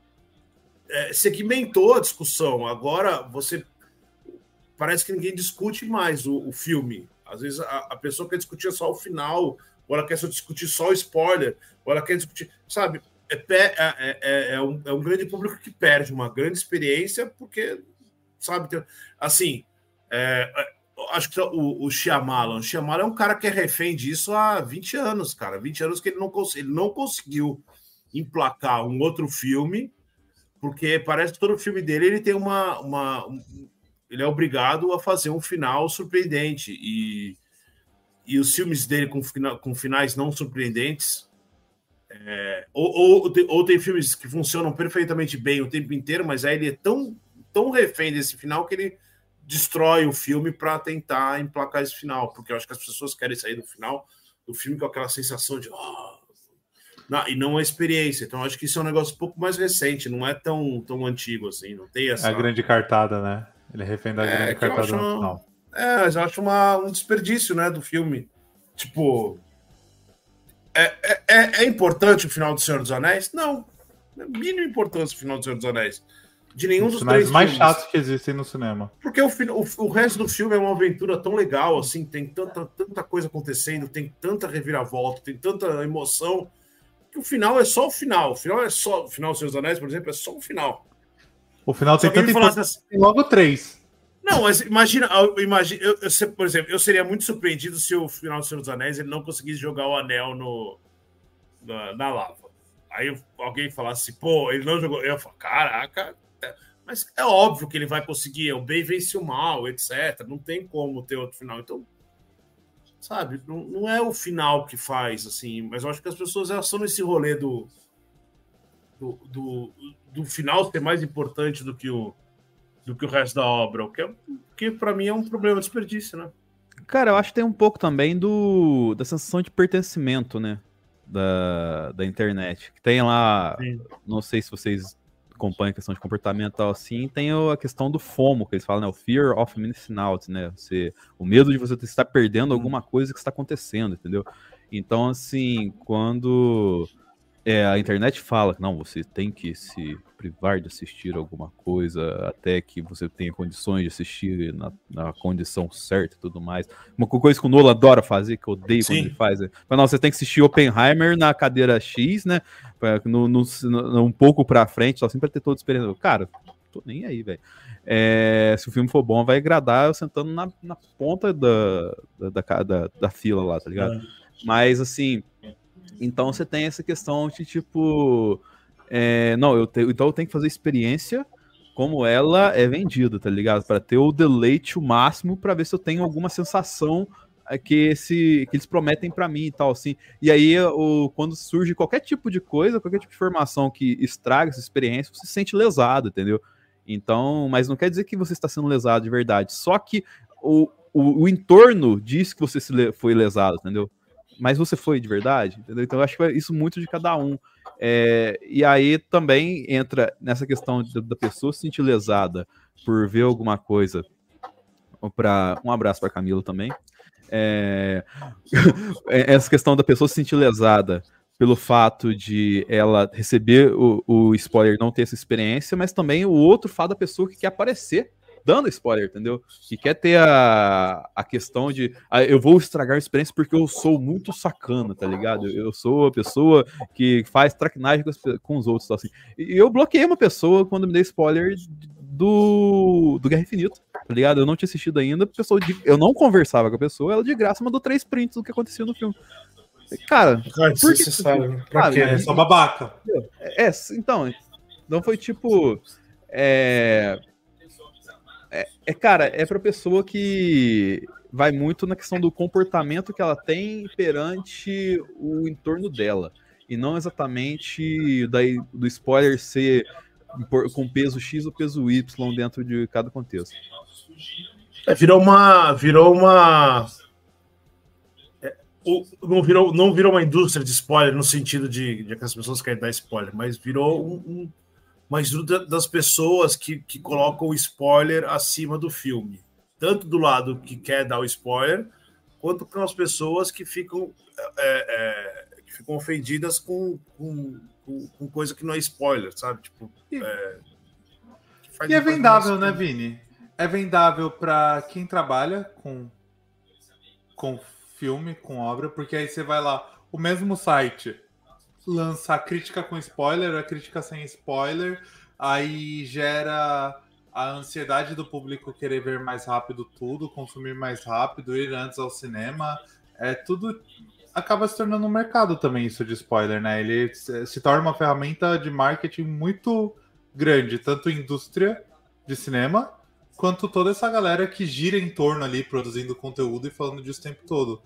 é, segmentou a discussão. Agora você parece que ninguém discute mais o, o filme. Às vezes a, a pessoa quer discutir só o final, ou ela quer só discutir só o spoiler, ou ela quer discutir, sabe? É, é, é, é, um, é um grande público que perde uma grande experiência porque, sabe, tem, assim, é, acho que o, o Shyamalan, o Shyamalan é um cara que é refém disso há vinte anos, cara, vinte anos que ele não, ele não conseguiu emplacar um outro filme, porque parece que todo filme dele ele tem uma, uma um, ele é obrigado a fazer um final surpreendente e, e os filmes dele com, com finais não surpreendentes. É, ou, ou, ou tem filmes que funcionam perfeitamente bem o tempo inteiro, mas aí ele é tão, tão refém desse final que ele destrói o filme para tentar emplacar esse final, porque eu acho que as pessoas querem sair do final do filme com aquela sensação de oh, não, e não a experiência. Então eu acho que isso é um negócio um pouco mais recente, não é tão, tão antigo assim, não tem essa... É a grande cartada, né? Ele é refém da é, grande cartada no uma... final. É, mas eu acho uma, um desperdício, né, do filme. Tipo... É, é, é importante o final do Senhor dos Anéis? Não. É mínima importância o final do Senhor dos Anéis. De nenhum dos três mais filmes. Chatos que existem no cinema. Porque o, o, o resto do filme é uma aventura tão legal, assim, tem tanta, tanta coisa acontecendo, tem tanta reviravolta, tem tanta emoção, que o final é só o final. O final é só. O final do Senhor dos Anéis, por exemplo, é só o final. O final tem tanta importância assim, tem logo três. Não, mas imagina, eu, imagina eu, eu, por exemplo, eu seria muito surpreendido se o final do Senhor dos Anéis ele não conseguisse jogar o anel no, na, na lava. Aí alguém falasse, pô, ele não jogou. Eu falo, caraca, mas é óbvio que ele vai conseguir, o bem vence o mal, etcétera. Não tem como ter outro final. Então, sabe, não, não é o final que faz, assim, mas eu acho que as pessoas elas estão nesse rolê do do, do, do final ser mais importante do que o, do que o resto da obra, o que, é, que para mim é um problema de desperdício, né? Cara, eu acho que tem um pouco também do, da sensação de pertencimento, né? Da, da internet. Tem lá, Sim. não sei se vocês acompanham a questão de comportamento e tal assim, tem a questão do FOMO, que eles falam, né? O Fear of Missing Out, né? Você, o medo de você estar perdendo alguma coisa que está acontecendo, entendeu? Então, assim, quando é, a internet fala que não, você tem que se privar de assistir alguma coisa até que você tenha condições de assistir na, na condição certa e tudo mais. Uma coisa que o Nolan adora fazer, que eu odeio Sim. quando ele faz, é, mas não, você tem que assistir Oppenheimer na cadeira X, né? No, no, no, um pouco pra frente, só assim pra ter toda a experiência. Cara, tô nem aí, velho. É, se o filme for bom, vai agradar eu sentando na, na ponta da, da, da, da, da fila lá, tá ligado? É. Mas, assim, então você tem essa questão de, tipo... É, não, eu te, então eu tenho que fazer experiência como ela é vendida, tá ligado? Para ter o deleite o máximo, para ver se eu tenho alguma sensação que, esse, que eles prometem para mim e tal, assim. E aí, o, quando surge qualquer tipo de coisa, qualquer tipo de informação que estraga essa experiência, você se sente lesado, entendeu? Então, mas não quer dizer que você está sendo lesado de verdade, só que o, o, o entorno diz que você se le, foi lesado, entendeu? Mas você foi de verdade, entendeu? Então eu acho que é isso muito de cada um. É, e aí também entra nessa questão de, da pessoa se sentir lesada por ver alguma coisa. Pra, um abraço para Camila também. É, essa questão da pessoa se sentir lesada pelo fato de ela receber o, o spoiler e não ter essa experiência, mas também o outro fato da pessoa que quer aparecer dando spoiler, entendeu? Que quer ter a, a questão de ah, eu vou estragar a experiência porque eu sou muito sacana, tá ligado? Eu sou a pessoa que faz traquinagem com, as, com os outros, assim. E eu bloqueei uma pessoa quando me deu spoiler do, do Guerra Infinita, tá ligado? Eu não tinha assistido ainda, a pessoa de, eu não conversava com a pessoa, ela de graça mandou três prints do que acontecia no filme. Cara, cara por que você sabe? Pra quê? É só babaca. É, então, não foi tipo... É... É, é, cara, é pra pessoa que vai muito na questão do comportamento que ela tem perante o entorno dela. E não exatamente daí, do spoiler ser com peso X ou peso Y dentro de cada contexto. É, virou uma... Virou uma... É, não, virou, não virou uma indústria de spoiler no sentido de, de que as pessoas querem dar spoiler, mas virou um... um... mas das pessoas que, que colocam o spoiler acima do filme. Tanto do lado que quer dar o spoiler, quanto com as pessoas que ficam, é, é, que ficam ofendidas com, com, com, com coisa que não é spoiler, sabe? Tipo, e é, e é vendável, né, Vini? É vendável para quem trabalha com, com filme, com obra, porque aí você vai lá, o mesmo site... lança a crítica com spoiler, a crítica sem spoiler, aí gera a ansiedade do público querer ver mais rápido tudo, consumir mais rápido, ir antes ao cinema. É tudo acaba se tornando um mercado também isso de spoiler, né? Ele se torna uma ferramenta de marketing muito grande, tanto indústria de cinema, quanto toda essa galera que gira em torno ali, produzindo conteúdo e falando disso o tempo todo.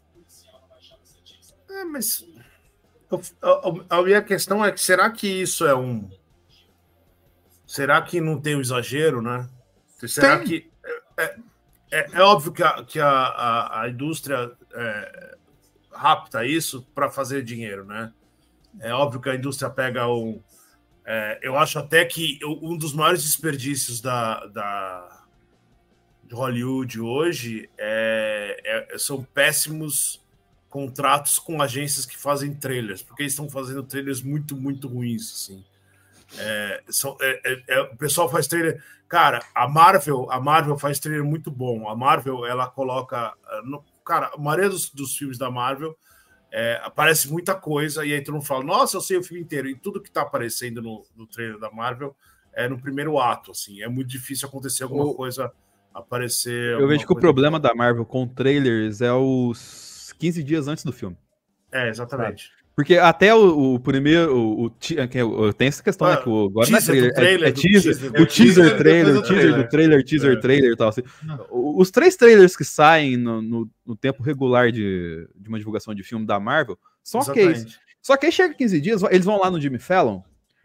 É, mas... A, a minha questão é que será que isso é um... Será que não tem um exagero, né? Será tem. que... É, é, é óbvio que a, que a, a, a indústria é, rapta isso para fazer dinheiro, né? É óbvio que a indústria pega o... É, eu acho até que um dos maiores desperdícios da, da, de Hollywood hoje é, é, são péssimos... contratos com agências que fazem trailers, porque eles estão fazendo trailers muito, muito ruins, assim. É, são, é, é, é, o pessoal faz trailer... Cara, a Marvel, a Marvel faz trailer muito bom. A Marvel, ela coloca... No, cara, a maioria dos, dos filmes da Marvel é, aparece muita coisa, e aí todo mundo fala, nossa, eu sei o filme inteiro. E tudo que tá aparecendo no, no trailer da Marvel é no primeiro ato, assim. É muito difícil acontecer alguma o... coisa, aparecer... Eu vejo que o problema da Marvel com trailers é os quinze dias antes do filme. É, exatamente. Sabe? Porque até o, o primeiro... O, o, tem essa questão, ah, né? Que o, agora não é trailer, trailer, é, é teaser, teaser, o teaser trailer, o teaser do trailer, teaser é. trailer e tal. Assim. Os três trailers que saem no, no, no tempo regular de, de uma divulgação de filme da Marvel são ok. Só que aí chega quinze dias, eles vão lá no Jimmy Fallon,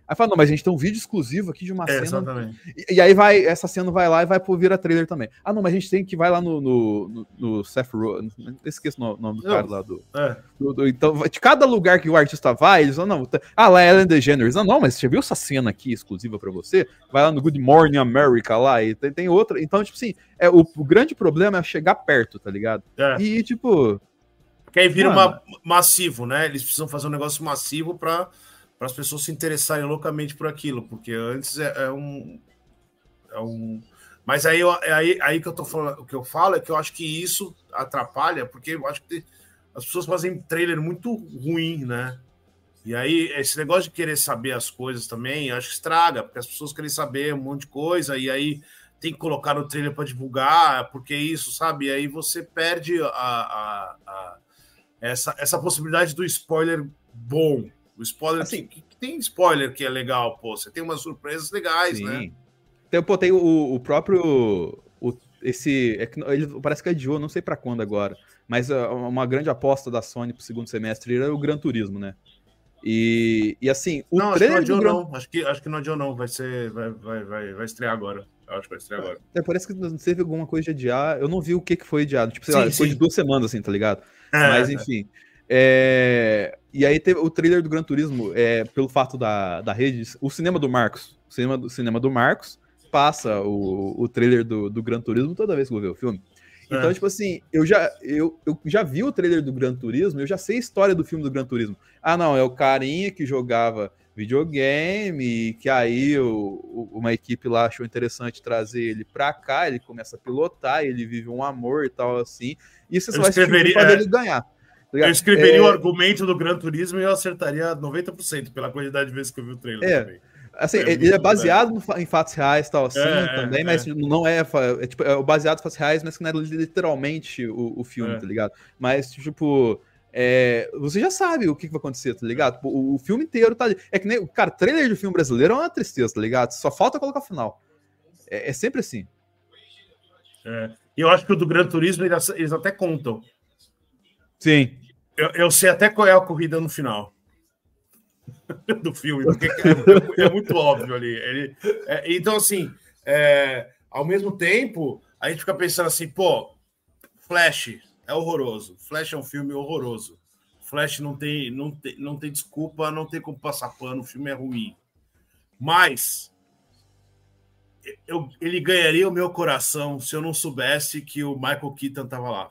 Aí fala, não, mas a gente tem um vídeo exclusivo aqui de uma É, cena. exatamente. E, e aí vai, essa cena vai lá e vai pro vira trailer também. Ah, não, mas a gente tem que vai lá no, no, no, no Seth Rogen. Esqueço o nome do Não. cara lá do, É. do, do. Então, de cada lugar que o artista vai, eles falam, não, tá, ah, lá é Ellen DeGeneres. Não, não, mas você viu essa cena aqui exclusiva pra você? Vai lá no Good Morning America lá e tem, tem outra. Então, tipo assim, é, o, o grande problema é chegar perto, tá ligado? É. E, tipo. Porque aí vira Mano. uma, massivo, né? Eles precisam fazer um negócio massivo para as pessoas se interessarem loucamente por aquilo, porque antes é, é um. É um... Mas aí, eu, aí, aí que eu tô falando, o que eu falo é que eu acho que isso atrapalha, porque eu acho que as pessoas fazem trailer muito ruim, né? E aí, esse negócio de querer saber as coisas também, eu acho que estraga, porque as pessoas querem saber um monte de coisa, e aí tem que colocar no trailer para divulgar, porque isso, sabe? E aí você perde a, a, a, essa, essa possibilidade do spoiler bom. O spoiler, Assim, que, que tem spoiler que é legal, pô. Você tem umas surpresas legais, sim. né? Tem, pô, tem o, o próprio. O, esse. É que ele parece que adiou, não sei pra quando agora. Mas uh, uma grande aposta da Sony pro segundo semestre era o Gran Turismo, né? E, e assim, o não, acho que não trailer adiou, do Gran... não. Acho que, acho que não adiou, não. Vai ser. Vai, vai, vai, vai estrear agora. Eu acho que vai estrear agora. É, parece que não teve alguma coisa de adiar. Eu não vi o que, que foi adiado. Tipo, sei Sim, lá, sim. foi de duas semanas, assim, tá ligado? É, Mas, é. enfim. É... E aí teve o trailer do Gran Turismo, é, pelo fato da, da rede. O cinema do Marcos. O cinema do, cinema do Marcos passa o, o trailer do, do Gran Turismo toda vez que eu vou ver o filme. Então, É. tipo assim, eu já, eu, eu já vi o trailer do Gran Turismo, eu já sei a história do filme do Gran Turismo. Ah, não, é o carinha que jogava videogame, que aí o, o, uma equipe lá achou interessante trazer ele pra cá, ele começa a pilotar, ele vive um amor e tal, assim, e você só Eu vai assistir o filme escreveria- pra é. ele ganhar. tá Eu ligado? escreveria É, o argumento do Gran Turismo e eu acertaria noventa por cento pela quantidade de vezes que eu vi o trailer É. também. Assim, É ele é muito baseado no fa- em fatos reais tal assim, É, é, também, é. mas não é, fa- é, tipo, é baseado em fatos reais, mas que não é literalmente o, o filme, É. tá ligado? Mas, tipo, é, você já sabe o que, que vai acontecer, tá ligado? Tipo, O, o filme inteiro tá ali. É que nem, cara, trailer de filme brasileiro é uma tristeza, tá ligado? Só falta colocar o final. É, é sempre assim. É. E eu acho que o do Gran Turismo eles, eles até contam. Sim. Eu, eu sei até qual é a corrida no final do filme, porque é, é- é muito óbvio ali. Ele, é, então, assim, é, ao mesmo tempo, a gente fica pensando assim, pô, Flash é horroroso. Flash é um filme horroroso. Flash não tem, não tem, não tem desculpa, não tem como passar pano, o filme é ruim. Mas eu, ele ganharia o meu coração se eu não soubesse que o Michael Keaton estava lá.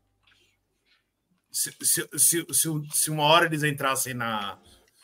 Se, se, se, se, se uma hora eles entrassem na,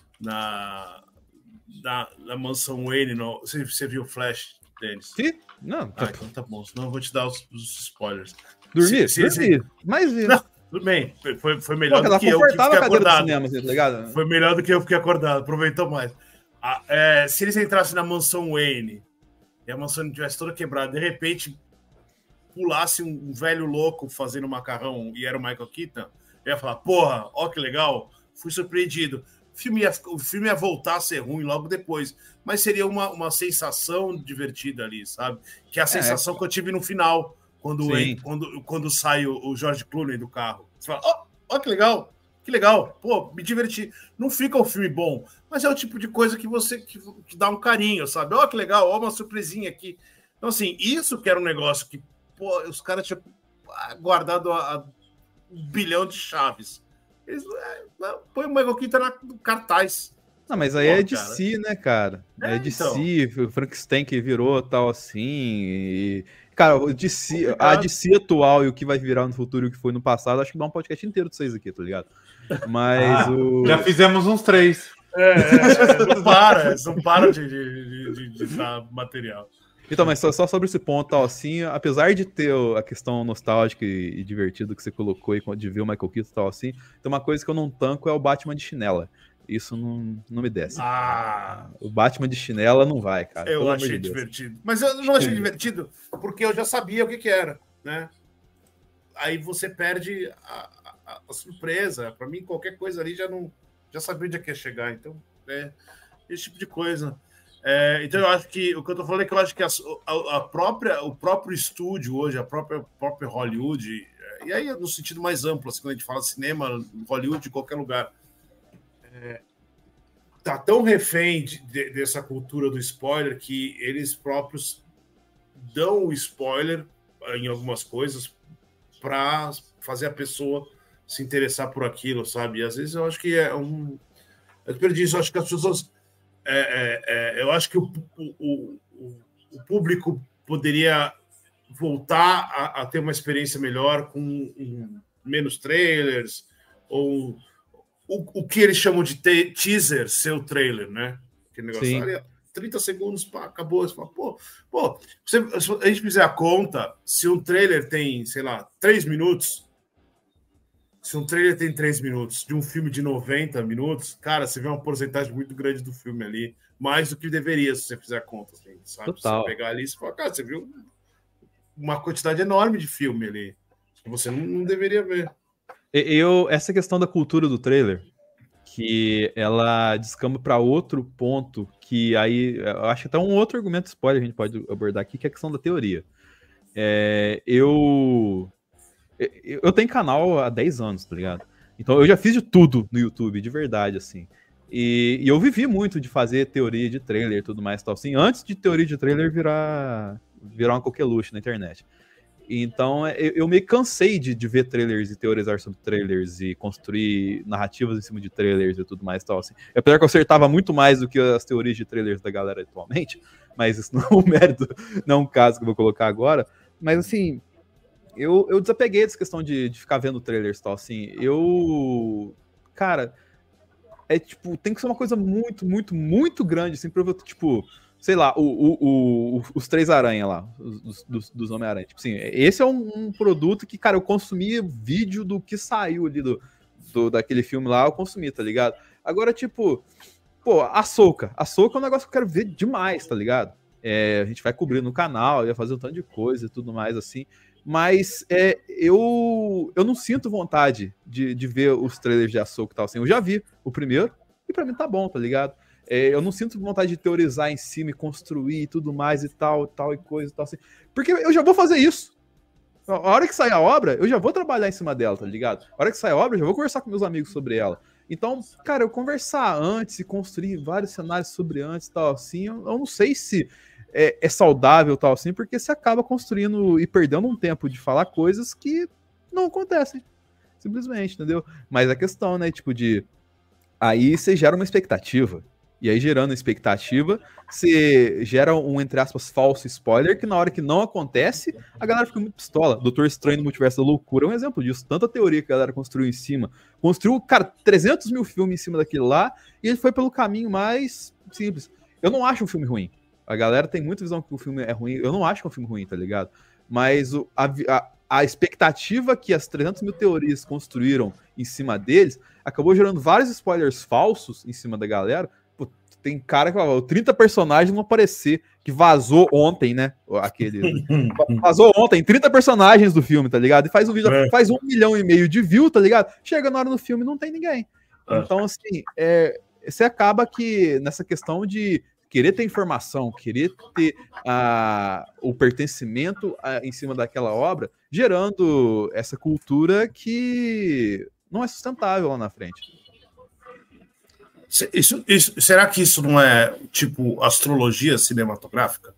na, na, na mansão Wayne, no, você, você viu o Flash, Denis? Sim? Não, Ah, então tá bom, senão eu vou te dar os, os spoilers. dormir? Se- se- dormir. Mas, Não, tudo bem, foi, foi melhor pô, do ela que eu que confortava fiquei a cadeira do acordado. cinema, assim, tá ligado? Foi melhor do que eu fiquei acordado, aproveitou mais. Ah, é, se eles entrassem na mansão Wayne e a mansão estivesse toda quebrada, de repente pulasse um velho louco fazendo macarrão e era o Michael Keaton, eu ia falar, porra, ó que legal, fui surpreendido. O filme ia, o filme ia voltar a ser ruim logo depois, mas seria uma, uma sensação divertida ali, sabe? Que é a sensação que eu tive no final, quando, Sim. quando, quando sai o, o George Clooney do carro. Você fala, ó, ó que legal, que legal, pô, me diverti. Não fica um filme bom, mas é o tipo de coisa que você que, que dá um carinho, sabe? Ó que legal, ó uma surpresinha aqui. Então, assim, isso que era um negócio que, pô, os caras tinham guardado a, a um bilhão de chaves. Eles é, põe o Michael Keaton na no cartaz. Não, mas aí Pô, é de cara. si, né, cara? É, É, de então. si, o Frankenstein que virou tal assim. E... Cara, o de si, a Complicado. de si atual e o que vai virar no futuro e o que foi no passado, acho que dá um podcast inteiro de vocês aqui, tá ligado? Mas Ah, o. Já fizemos uns três. É, é, não para, eles não param de, de, de, de dar material. Então, mas só, só sobre esse ponto, tal, assim, apesar de ter o- a questão nostálgica e, e divertida que você colocou e de ver o Michael Keaton e tal, assim, tem uma coisa que eu não tanco é o Batman de chinela. Isso não, não me desce. Ah, O Batman de chinela não vai, cara. eu pelo amor achei de Deus. divertido. Mas eu não achei divertido porque eu já sabia o que, que era, né? Aí você perde a, a, a surpresa. Para mim, qualquer coisa ali já não já sabia onde é que ia chegar. Então, é esse tipo de coisa. É, então, eu acho que o que eu tô falando é que eu acho que a, a, a própria, o próprio estúdio hoje, a própria, própria Hollywood, e aí no sentido mais amplo, assim, quando a gente fala cinema, Hollywood, em qualquer lugar, é, tá tão refém de, de, dessa cultura do spoiler que eles próprios dão o spoiler em algumas coisas para fazer a pessoa se interessar por aquilo, sabe? E às vezes eu acho que é um... Eu perdi isso, eu acho que as pessoas... É, é, é, eu acho que o, o, o, o público poderia voltar a, a ter uma experiência melhor com um, menos trailers, ou o, o que eles chamam de te, teaser ser o trailer, né? Aquele negócio ali, trinta segundos, pá, acabou. Você fala, pô, pô se a gente fizer a conta, se um trailer tem, sei lá, três minutos, se um trailer tem três minutos de um filme de noventa minutos, cara, você vê uma porcentagem muito grande do filme ali, mais do que deveria, se você fizer a conta, assim, sabe? Total. Você pegar ali e fala, cara, você viu uma quantidade enorme de filme ali que você não, não deveria ver. Eu, essa questão da cultura do trailer, que ela descamba para outro ponto, que aí, eu acho que até um outro argumento spoiler a gente pode abordar aqui, que é a questão da teoria. É, eu... Eu tenho canal há dez anos, tá ligado? Então eu já fiz de tudo no YouTube, de verdade, assim. E, e eu vivi muito de fazer teoria de trailer e tudo mais, tal, assim, antes de teoria de trailer virar, virar uma coqueluche na internet. Então eu, eu meio cansei de, de ver trailers e teorizar sobre trailers e construir narrativas em cima de trailers e tudo mais, tal, assim. Apesar que eu acertava muito mais do que as teorias de trailers da galera atualmente, mas isso não é um mérito, não é um caso que eu vou colocar agora. Mas assim... Eu, eu desapeguei dessa questão de, de ficar vendo trailers e tal, assim, eu... Cara, é tipo, tem que ser uma coisa muito, muito, muito grande, assim, pra eu, tipo, sei lá, o, o, o, os Três Aranha lá, os, dos, dos Homem-Aranha, tipo assim, esse é um, um produto que, cara, eu consumi vídeo do que saiu ali do, do, daquele filme lá, eu consumi, tá ligado? Agora, tipo, pô, a Ahsoka, a Ahsoka é um negócio que eu quero ver demais, tá ligado? É, a gente vai cobrir no canal, ia fazer um tanto de coisa e tudo mais, assim... Mas é, eu, eu não sinto vontade de, de ver os trailers de Ahsoka e tal, assim. Eu já vi o primeiro e pra mim tá bom, tá ligado? É, eu não sinto vontade de teorizar em cima e construir e tudo mais e tal, tal e coisa e tal, assim. Porque eu já vou fazer isso. A hora que sair a obra, eu já vou trabalhar em cima dela, tá ligado? A hora que sair a obra, eu já vou conversar com meus amigos sobre ela. Então, cara, eu conversar antes e construir vários cenários sobre antes e tal, assim, eu, eu não sei se... É, é saudável tal assim, porque você acaba construindo e perdendo um tempo de falar coisas que não acontecem, simplesmente, entendeu? Mas a questão, né, tipo de... Aí você gera uma expectativa, e aí gerando expectativa, você gera um, entre aspas, falso spoiler, que na hora que não acontece, a galera fica muito pistola. Doutor Estranho no Multiverso da Loucura é um exemplo disso. Tanta teoria que a galera construiu em cima. Construiu, cara, trezentos mil filmes em cima daquilo lá, e ele foi pelo caminho mais simples. Eu não acho um filme ruim. A galera tem muita visão que o filme é ruim. Eu não acho que é um filme ruim, tá ligado? Mas o, a, a, a expectativa que as trezentas mil teorias construíram em cima deles acabou gerando vários spoilers falsos em cima da galera. Pô, tem cara que fala, trinta personagens vão aparecer, que vazou ontem, né? Aquele, vazou ontem, trinta personagens do filme, tá ligado? E faz um vídeo, é. faz um milhão e meio de views, tá ligado? Chega na hora do filme e não tem ninguém. É. Então, assim, é, você acaba que nessa questão de querer ter informação, querer ter uh, o pertencimento uh, em cima daquela obra, gerando essa cultura que não é sustentável lá na frente. Isso, isso, será que isso não é tipo astrologia cinematográfica?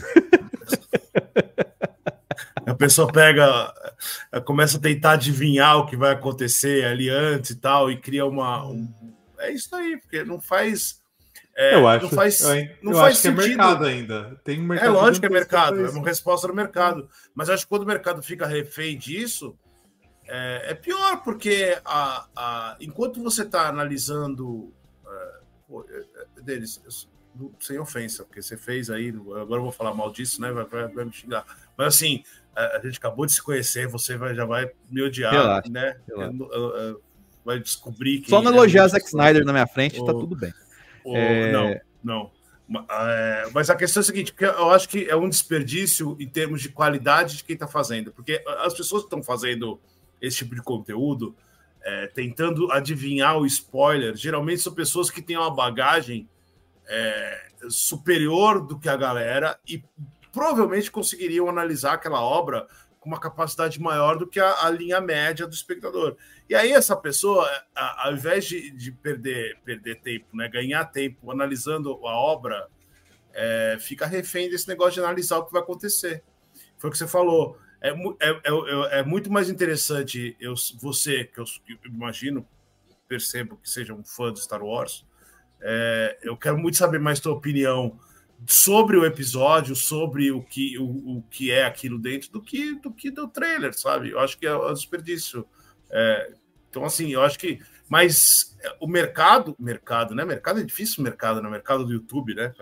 A pessoa pega, começa a tentar adivinhar o que vai acontecer ali antes e tal, e cria uma... Um... É isso aí, porque não faz... É, eu acho, não faz, eu, não eu faz acho sentido. que é mercado ainda. Tem um mercado é lógico que é mercado, é uma resposta do mercado. Mas eu acho que quando o mercado fica refém disso, é, é pior, porque a, a, enquanto você está analisando... É, pô, é, Denis, sem ofensa, porque você fez aí, agora eu vou falar mal disso, né? Vai, vai, vai me xingar. Mas assim, a, a gente acabou de se conhecer, você vai, já vai me odiar, relaxa, né? Relaxa. Eu, eu, eu, vai descobrir que... Só não elogiar Zack Snyder na minha frente, ou... tá tudo bem. Ou, é... Não, não. É, mas a questão é a seguinte, porque eu acho que é um desperdício em termos de qualidade de quem está fazendo, porque as pessoas que estão fazendo esse tipo de conteúdo, é, tentando adivinhar o spoiler, geralmente são pessoas que têm uma bagagem é, superior do que a galera e provavelmente conseguiriam analisar aquela obra com uma capacidade maior do que a, a linha média do espectador. E aí essa pessoa, a, ao invés de, de perder, perder tempo, né, ganhar tempo analisando a obra, é, fica refém desse negócio de analisar o que vai acontecer. Foi o que você falou. É, é, é, é muito mais interessante eu, você, que eu, eu imagino, percebo que seja um fã de Star Wars, é, eu quero muito saber mais tua opinião sobre o episódio, sobre o que, o, o que é aquilo dentro, do que do que do trailer, sabe? Eu acho que é um desperdício. É, então, assim, eu acho que... Mas o mercado... Mercado, né? Mercado é difícil, mercado, no mercado do YouTube, né?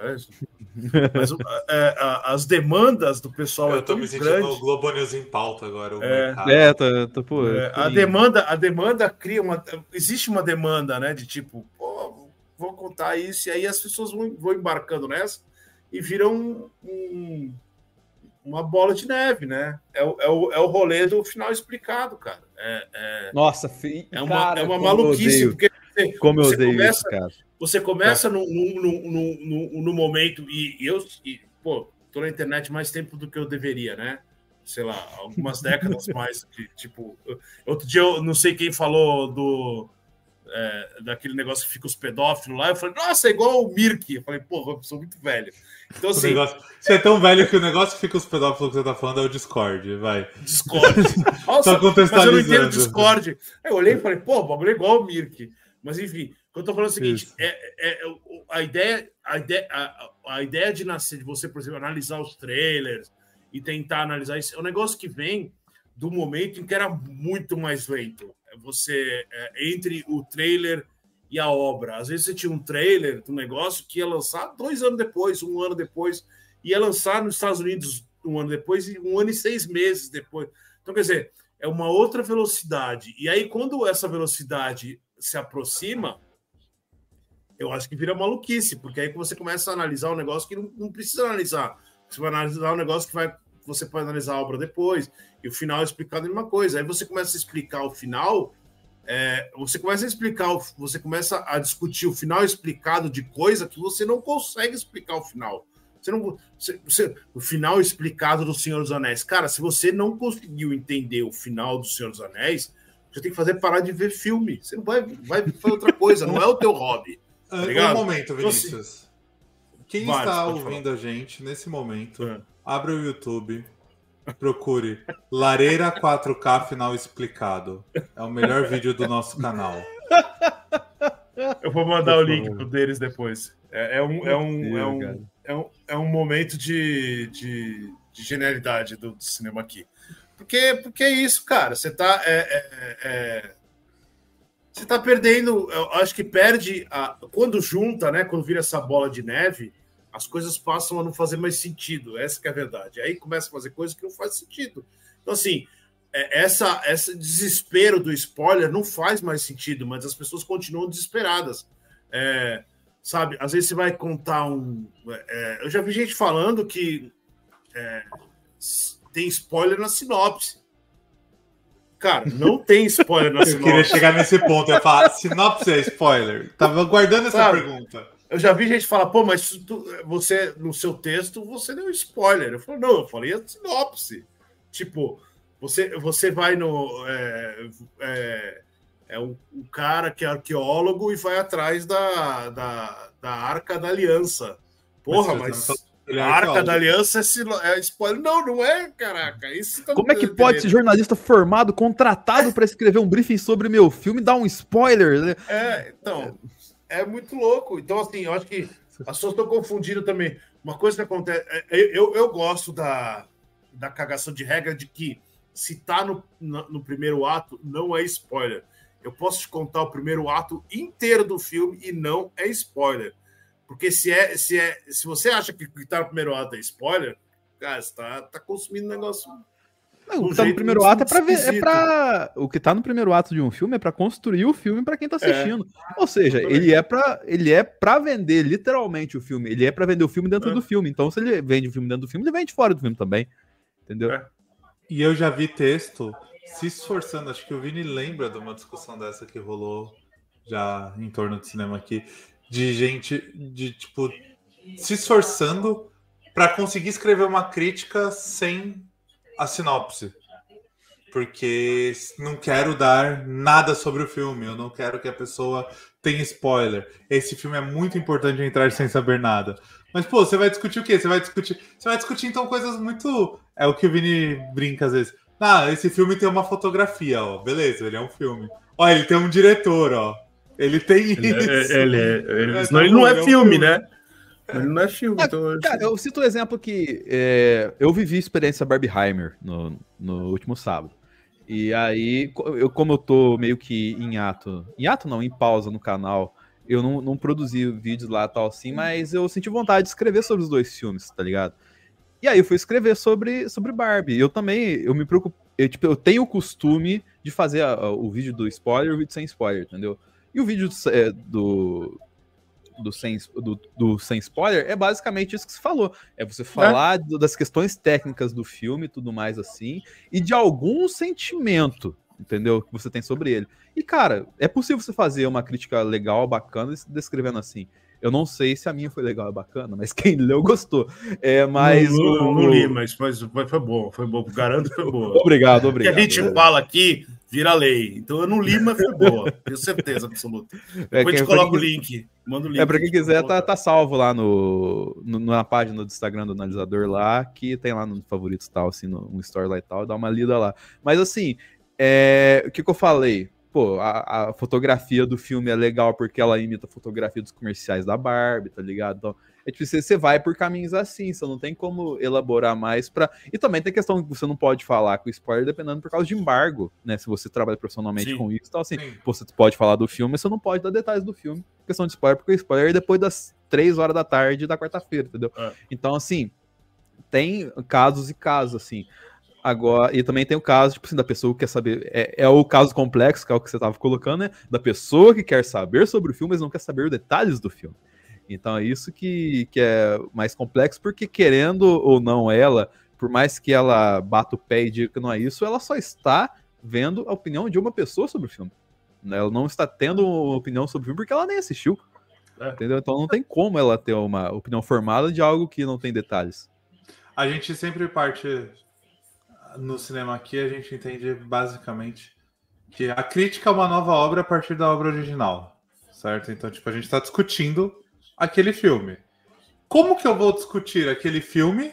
Mas é, as demandas do pessoal eu é tão tô me sentindo grande. no Globo News em pauta agora. O é, mercado. é tô, tô, pô, é, a demanda, a demanda cria uma... Existe uma demanda, né? De tipo, pô, vou contar isso, e aí as pessoas vão, vão embarcando nessa e viram um, um, uma bola de neve, né? É o, é, o, é o rolê do final explicado, cara. É, é, Nossa, fi... é uma, cara, é uma maluquice, porque você, como eu você odeio começa, isso, cara. Você começa no, no, no, no, no momento, e, e eu, e, pô, tô na internet mais tempo do que eu deveria, né? Sei lá, algumas décadas mais. De, tipo, outro dia eu não sei quem falou do... É, daquele negócio que fica os pedófilos lá, eu falei, nossa, é igual o Mirk. Eu falei, porra, eu sou muito velho. Então, assim, negócio... Você é tão velho que o negócio que fica os pedófilos que você tá falando é o Discord, vai. Discord. Nossa, mas eu não entendo Discord. Aí eu olhei e falei, pô, o bagulho é igual o Mirk. Mas, enfim, o que eu tô falando é o seguinte, é, é, é, a, ideia, a, ideia, a, a ideia de nascer, de você, por exemplo, analisar os trailers e tentar analisar isso, é um negócio que vem do momento em que era muito mais lento. Você, é, entre o trailer e a obra. Às vezes você tinha um trailer do negócio que ia lançar dois anos depois, um ano depois, ia lançar nos Estados Unidos um ano depois e um ano e seis meses depois. Então, quer dizer, é uma outra velocidade. E aí, quando essa velocidade se aproxima, eu acho que vira maluquice, porque aí você começa a analisar um negócio que não, não precisa analisar. Você vai analisar um negócio que vai... Você pode analisar a obra depois, e o final é explicado em uma coisa. Aí você começa a explicar o final, é, você começa a explicar, você começa a discutir o final explicado de coisa que você não consegue explicar o final. Você não, você, você, o final explicado do Senhor dos Anéis. Cara, se você não conseguiu entender o final do Senhor dos Anéis, você tem que fazer parar de ver filme. Você não vai, vai fazer outra coisa, não é o teu hobby. Tá um momento, Vinícius. Quem Vários, está ouvindo falar. a gente nesse momento, é. Abra o YouTube, procure Lareira quatro K Final Explicado. É o melhor vídeo do nosso canal. Eu vou mandar o link pro deles depois. É, é, um, é, um, é, um, é, um, é um momento de, de, de genialidade do, do cinema aqui. Porque, porque é isso, cara. Você tá... É, é, é... Você tá perdendo... Eu acho que perde... A, quando junta, né? Quando vira essa bola de neve... As coisas passam a não fazer mais sentido, essa que é a verdade. Aí começa a fazer coisas que não fazem sentido. Então, assim, essa, esse desespero do spoiler não faz mais sentido, mas as pessoas continuam desesperadas. É, sabe, às vezes você vai contar um... É, eu já vi gente falando que é, tem spoiler na sinopse. Cara, não tem spoiler na sinopse. Eu queria chegar nesse ponto, eu ia falar, sinopse é spoiler? Tava guardando essa sabe? pergunta. Eu já vi gente falar, pô, mas tu, você, no seu texto, você deu spoiler. Eu falei, não, eu falei a sinopse. Tipo, você, você vai no... É, é, é um, um cara que é arqueólogo e vai atrás da, da, da Arca da Aliança. Porra, mas... mas a Arca da Aliança é, é spoiler. Não, não é, caraca. Isso tá Como é que pode esse jornalista formado, contratado para escrever um briefing sobre meu filme, dar um spoiler? Né? É, então... É muito louco. Então, assim, eu acho que as pessoas estão confundindo também. Uma coisa que acontece... Eu, eu gosto da, da cagação de regra de que se tá no, no, no primeiro ato, não é spoiler. Eu posso te contar o primeiro ato inteiro do filme e não é spoiler. Porque se, é, se, é, se você acha que o que tá no primeiro ato é spoiler, cara, você tá, tá consumindo um negócio... Não, o que tá no primeiro ato é pra ver, é pra... O que tá no primeiro ato de um filme é pra construir o filme pra quem tá assistindo. É. Ou seja, ele é, pra, ele é pra vender literalmente o filme. Ele é pra vender o filme dentro é. do filme. Então, se ele vende o filme dentro do filme, ele vende fora do filme também. Entendeu? É. E eu já vi texto se esforçando. Acho que o Vini lembra de uma discussão dessa que rolou já em torno do cinema aqui. De gente, de tipo, se esforçando pra conseguir escrever uma crítica sem... a sinopse. porque não quero dar nada sobre o filme, eu não quero que a pessoa tenha spoiler. Esse filme é muito importante entrar sem saber nada. Mas, pô, você vai discutir o quê? Você vai discutir, você vai discutir então coisas muito... É o que o Vini brinca às vezes. Ah, esse filme tem uma fotografia, ó. Beleza, ele é um filme. Ó, ele tem um diretor, ó. Ele tem Ele isso. é, ele é, ele, É, senão tá ele não bom, é ele é um filme, filme. né? Ele não é filme. Ah, Então eu cara, acho- eu cito o exemplo que é, eu vivi a experiência Barbieheimer no, no último sábado. E aí, co- eu, como eu tô meio que em ato, em ato não, em pausa no canal, eu não, não produzi vídeos lá e tal assim, mas eu senti vontade de escrever sobre os dois filmes, tá ligado? E aí eu fui escrever sobre, sobre Barbie. Eu também, eu me preocupo, eu, tipo, eu tenho o costume de fazer a- a- o vídeo do spoiler e o vídeo sem spoiler, entendeu? E o vídeo do, é, do, do, sem, do, do sem spoiler é basicamente isso que você falou. É você falar do- das questões técnicas do filme e tudo mais assim, e de algum sentimento, entendeu? Que você tem sobre ele. E, cara, é possível você fazer uma crítica legal, bacana, descrevendo assim. Eu não sei se a minha foi legal e bacana, mas quem leu gostou. É, mas. não, não, o- não li, mas, mas foi, foi bom, foi bom. Garanto que foi boa. Obrigado, O que obrigado. a gente fala aqui vira lei. Então eu não li, mas foi boa. Tenho certeza absoluta. É, Depois quem- te pra coloca o quem- link. Manda o link. É, pra que a quem gente quiser, coloca. tá, tá salvo lá no, no- na página do Instagram do analisador lá, que tem lá no favoritos e tal, assim, no, no story lá e tal, dá uma lida lá. Mas assim, é, o que, que eu falei? Pô, a, a fotografia do filme é legal porque ela imita a fotografia dos comerciais da Barbie, tá ligado? Então, é tipo, você, você vai por caminhos assim, você não tem como elaborar mais pra... E também tem questão que você não pode falar com spoiler dependendo por causa de embargo, né? Se você trabalha profissionalmente Sim. com isso e tal, assim, Sim. pô, você pode falar do filme, mas você não pode dar detalhes do filme. Questão de spoiler, porque o spoiler é depois das três horas da tarde da quarta-feira, entendeu? É. Então, assim, tem casos e casos, assim. Agora, e também tem o caso, tipo assim, da pessoa que quer saber. É, é o caso complexo, que é o que você tava colocando, né? Da pessoa que quer saber sobre o filme, mas não quer saber os detalhes do filme. Então é isso que, que é mais complexo, porque querendo ou não ela, por mais que ela bata o pé e diga que não é isso, ela só está vendo a opinião de uma pessoa sobre o filme. Né? Ela não está tendo uma opinião sobre o filme porque ela nem assistiu. É. Entendeu? Então não tem como ela ter uma opinião formada de algo que não tem detalhes. A gente sempre parte no cinema aqui, a gente entende basicamente que a crítica é uma nova obra a partir da obra original, certo? Então, tipo, a gente está discutindo aquele filme. Como que eu vou discutir aquele filme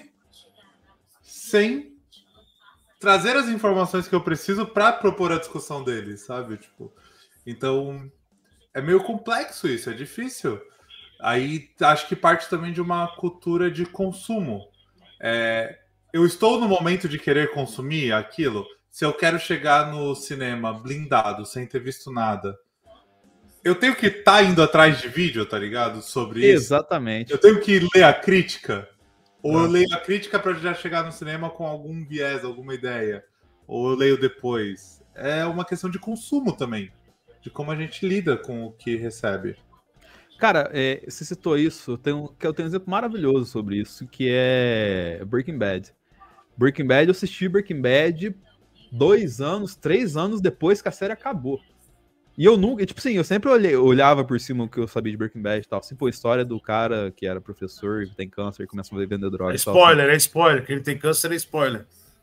sem trazer as informações que eu preciso para propor a discussão dele, sabe? Tipo, então é meio complexo isso, é difícil. Aí acho que parte também de uma cultura de consumo. É, eu estou no momento de querer consumir aquilo. Se eu quero chegar no cinema blindado, sem ter visto nada, eu tenho que estar tá indo atrás de vídeo, tá ligado? Sobre isso. Exatamente. Eu tenho que ler a crítica. Ou Ah. eu leio a crítica para já chegar no cinema com algum viés, alguma ideia. Ou eu leio depois. É uma questão de consumo também. De como a gente lida com o que recebe. Cara, é, você citou isso, eu tenho, eu tenho um exemplo maravilhoso sobre isso, que é Breaking Bad. Breaking Bad, eu assisti Breaking Bad dois anos, três anos depois que a série acabou. E eu nunca, tipo assim, eu sempre olhei, olhava por cima o que eu sabia de Breaking Bad e tal. Assim, pô, a história do cara que era professor, que tem câncer e começa a vender É droga. spoiler, é spoiler. Que ele tem câncer é spoiler.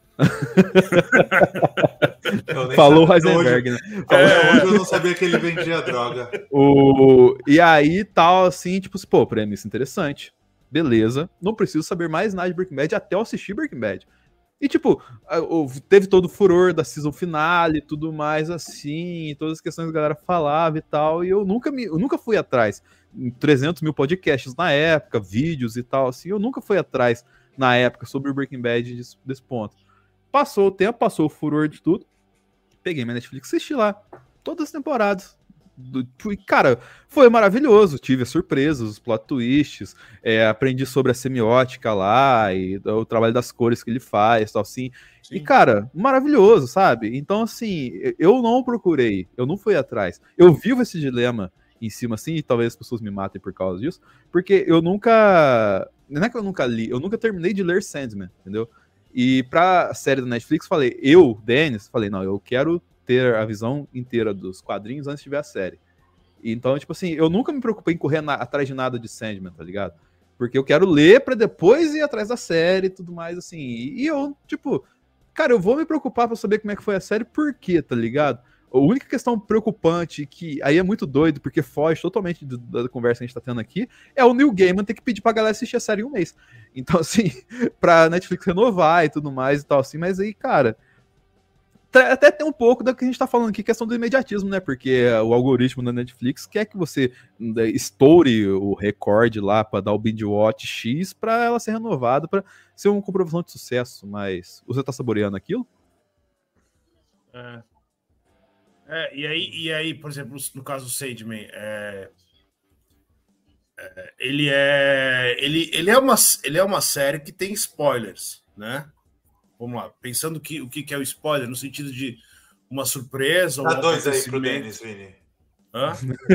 Falou o sabia, Heisenberg, hoje, né? Até hoje eu não sabia que ele vendia droga. O... E aí, tal, assim, tipo, pô, premissa interessante. Beleza. Não preciso saber mais nada de Breaking Bad até eu assistir Breaking Bad. E, tipo, teve todo o furor da season finale e tudo mais, assim, todas as questões que a galera falava e tal, e eu nunca, me, eu nunca fui atrás. trezentos mil podcasts na época, vídeos e tal, assim, eu nunca fui atrás na época sobre o Breaking Bad desse, desse ponto. Passou o tempo, passou o furor de tudo, peguei minha Netflix e assisti lá, todas as temporadas. Do, cara, foi maravilhoso, tive as surpresas, os plot twists, é, aprendi sobre a semiótica lá e o trabalho das cores que ele faz, tal assim. Sim. E cara, maravilhoso, sabe? Então assim, eu não procurei, eu não fui atrás. Eu vivo esse dilema em cima assim, e talvez as pessoas me matem por causa disso, porque eu nunca, não é que eu nunca li, eu nunca terminei de ler Sandman, entendeu? E pra série da Netflix, falei, eu, Dennis, falei, não, eu quero ter a visão inteira dos quadrinhos antes de ver a série. Então, tipo assim, eu nunca me preocupei em correr na, atrás de nada de Sandman, tá ligado? Porque eu quero ler pra depois ir atrás da série e tudo mais, assim. E, e eu, tipo, cara, eu vou me preocupar pra saber como é que foi a série, por quê, tá ligado? A única questão preocupante, que aí é muito doido, porque foge totalmente do, da conversa que a gente tá tendo aqui, é o Neil Gaiman ter que pedir pra galera assistir a série em um mês. Então, assim, pra Netflix renovar e tudo mais e tal, assim, mas aí, cara, até tem um pouco da que a gente tá falando aqui, questão do imediatismo, né? Porque o algoritmo da Netflix quer que você estoure o recorde lá pra dar o binge watch X pra ela ser renovada, pra ser uma comprovação de sucesso, mas você tá saboreando aquilo? É. É, e aí, e aí, por exemplo, no caso do Sandman, é, é, ele é ele, ele é uma ele é uma série que tem spoilers, né? Vamos lá, pensando que o que é o spoiler no sentido de uma surpresa, Dá um dois aí pro Denis, Vini. Hã?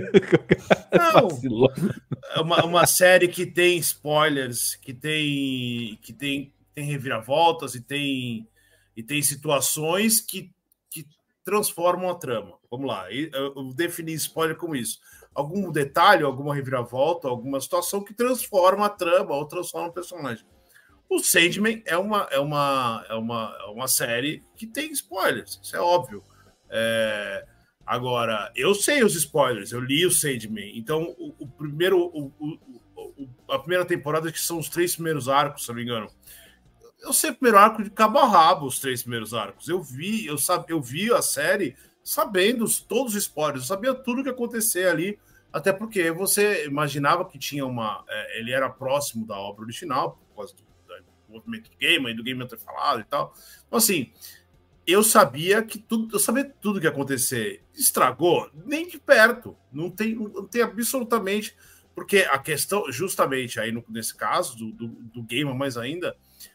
Não, é uma, uma série que tem spoilers, que tem que tem tem reviravoltas e tem e tem situações que que transformam a trama. Vamos lá, eu defini spoiler como isso. Algum detalhe, alguma reviravolta, alguma situação que transforma a trama ou transforma o personagem. O Sandman é uma, é uma, é uma, é uma série que tem spoilers, isso é óbvio. É... Agora, eu sei os spoilers, eu li o Sandman. Então, o, o primeiro, o, o, o, a primeira temporada, que são os três primeiros arcos, se não me engano, eu sei o primeiro arco de cabo a rabo, os três primeiros arcos. Eu vi, eu, sab, eu vi a série sabendo todos os spoilers, eu sabia tudo o que ia acontecer ali, até porque você imaginava que tinha uma. É, ele era próximo da obra original, por causa do, do movimento do Gaiman e do Gaiman ter falado e tal. Então, assim, eu sabia que tudo, eu sabia tudo que ia acontecer. Estragou? Nem de perto. Não tem, não tem absolutamente. Porque a questão, justamente aí no, nesse caso, do, do, do Gaiman mais ainda.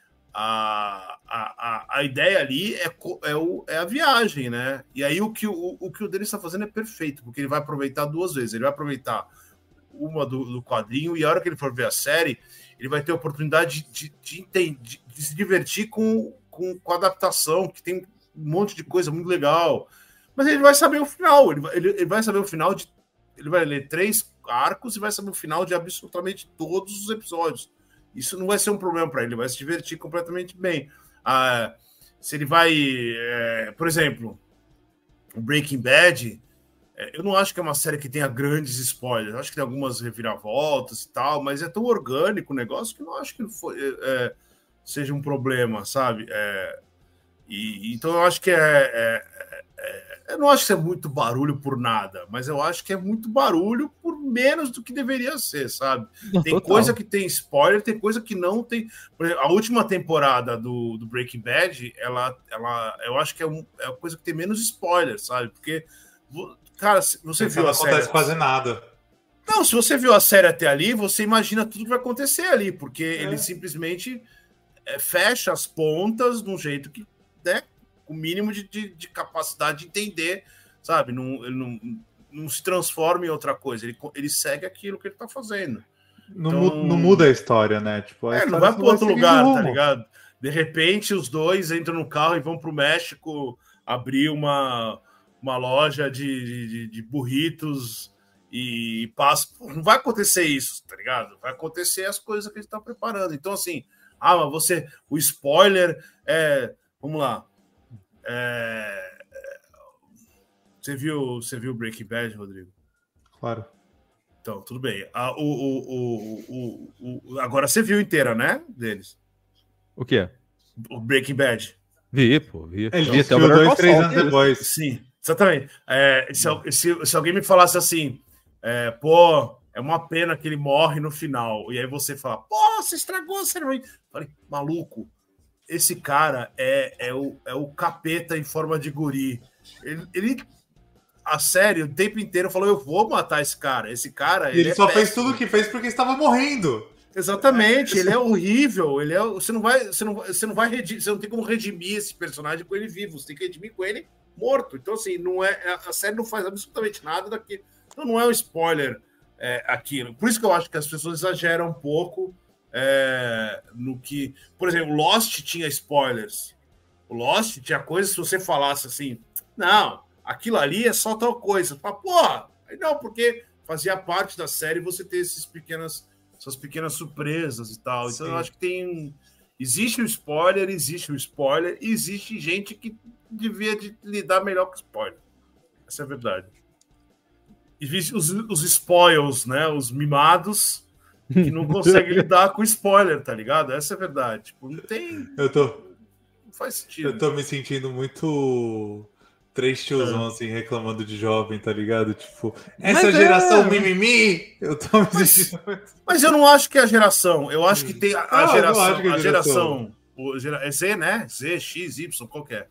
A, a, a ideia ali é, é, o, é a viagem, né? E aí o que o, o, que o Denis está fazendo é perfeito, porque ele vai aproveitar duas vezes. Ele vai aproveitar uma do, do quadrinho, e a hora que ele for ver a série, ele vai ter a oportunidade de, de, de, de, de se divertir com, com, com a adaptação, que tem um monte de coisa muito legal. Mas ele vai saber o final, ele vai, ele, ele vai saber o final de. Ele vai ler três arcos e vai saber o final de absolutamente todos os episódios. Isso não vai ser um problema para ele, ele vai se divertir completamente bem. Ah, se ele vai, é, por exemplo, o Breaking Bad, é, eu não acho que é uma série que tenha grandes spoilers, eu acho que tem algumas reviravoltas e tal, mas é tão orgânico o negócio que eu não acho que foi, é, seja um problema, sabe? É, e, então eu acho que é, é, é. Eu não acho que é muito barulho por nada, mas eu acho que é muito barulho por menos do que deveria ser, sabe? Não, tem total. Coisa que tem spoiler, tem coisa que não tem. Por exemplo, a última temporada do, do Breaking Bad, ela, ela, eu acho que é, um, é a coisa que tem menos spoiler, sabe? Porque, cara, você Porque viu não a série. Não acontece quase nada. Não, se você viu a série até ali, você imagina tudo que vai acontecer ali, porque é. ele simplesmente é, fecha as pontas de um jeito que, né? O mínimo de, de, de capacidade de entender, sabe? Não, ele não, não se transforma em outra coisa, ele, ele segue aquilo que ele tá fazendo. Não, então, não muda a história, né? Tipo, a é, não vai para outro lugar, tá ligado? De repente, os dois entram no carro e vão pro México abrir uma, uma loja de, de, de burritos e passa. Não vai acontecer isso, tá ligado? Vai acontecer as coisas que ele tá preparando. Então, assim, ah, mas você. O spoiler é. Vamos lá. É... Você viu você viu Breaking Bad, Rodrigo? Claro. Então, tudo bem. Ah, o, o, o, o, agora você viu inteira, né, deles? O quê? O Breaking Bad. Vi, pô, vi. Ele vi até dois, três anos depois. Sim, exatamente. É, se, se, se alguém me falasse assim, é, pô, é uma pena que ele morre no final, e aí você fala, pô, você estragou, você não... Falei, maluco, esse cara é, é, o, é o capeta em forma de guri. Ele, ele, a série, o tempo inteiro falou, eu vou matar esse cara. Esse cara, e ele, ele só é fez tudo o que fez porque estava morrendo. Exatamente, é, ele é horrível. Ele é, você não vai, você não, você não vai redimir, você não tem como redimir esse personagem com ele vivo. Você tem que redimir com ele morto. Então, assim, não é, a série não faz absolutamente nada daquilo. Então, não é um spoiler é, aquilo. Por isso que eu acho que as pessoas exageram um pouco. É, no que, por exemplo, Lost tinha spoilers. O Lost tinha coisas, se você falasse assim, não, aquilo ali é só tal coisa. Fala, porra, não, porque fazia parte da série você ter esses pequenas, essas pequenas surpresas e tal. Sim. Então eu acho que tem, Existe o spoiler, existe o spoiler, e existe gente que devia de lidar melhor com o spoiler. Essa é a verdade. Existem os, os spoils, né? Os mimados que não conseguem lidar com spoiler, tá ligado? Essa é a verdade. Tipo, não tem... Eu tô... Não faz sentido. Eu tô me sentindo muito... Três tiozão, é. assim, reclamando de jovem, tá ligado? Tipo, essa mas geração é... mimimi! Eu tô me mas, sentindo... Mas eu não acho que é a geração. Eu acho que tem a, a ah, geração. A geração, a geração o, é Z, né? Z, X, Y, qual que é?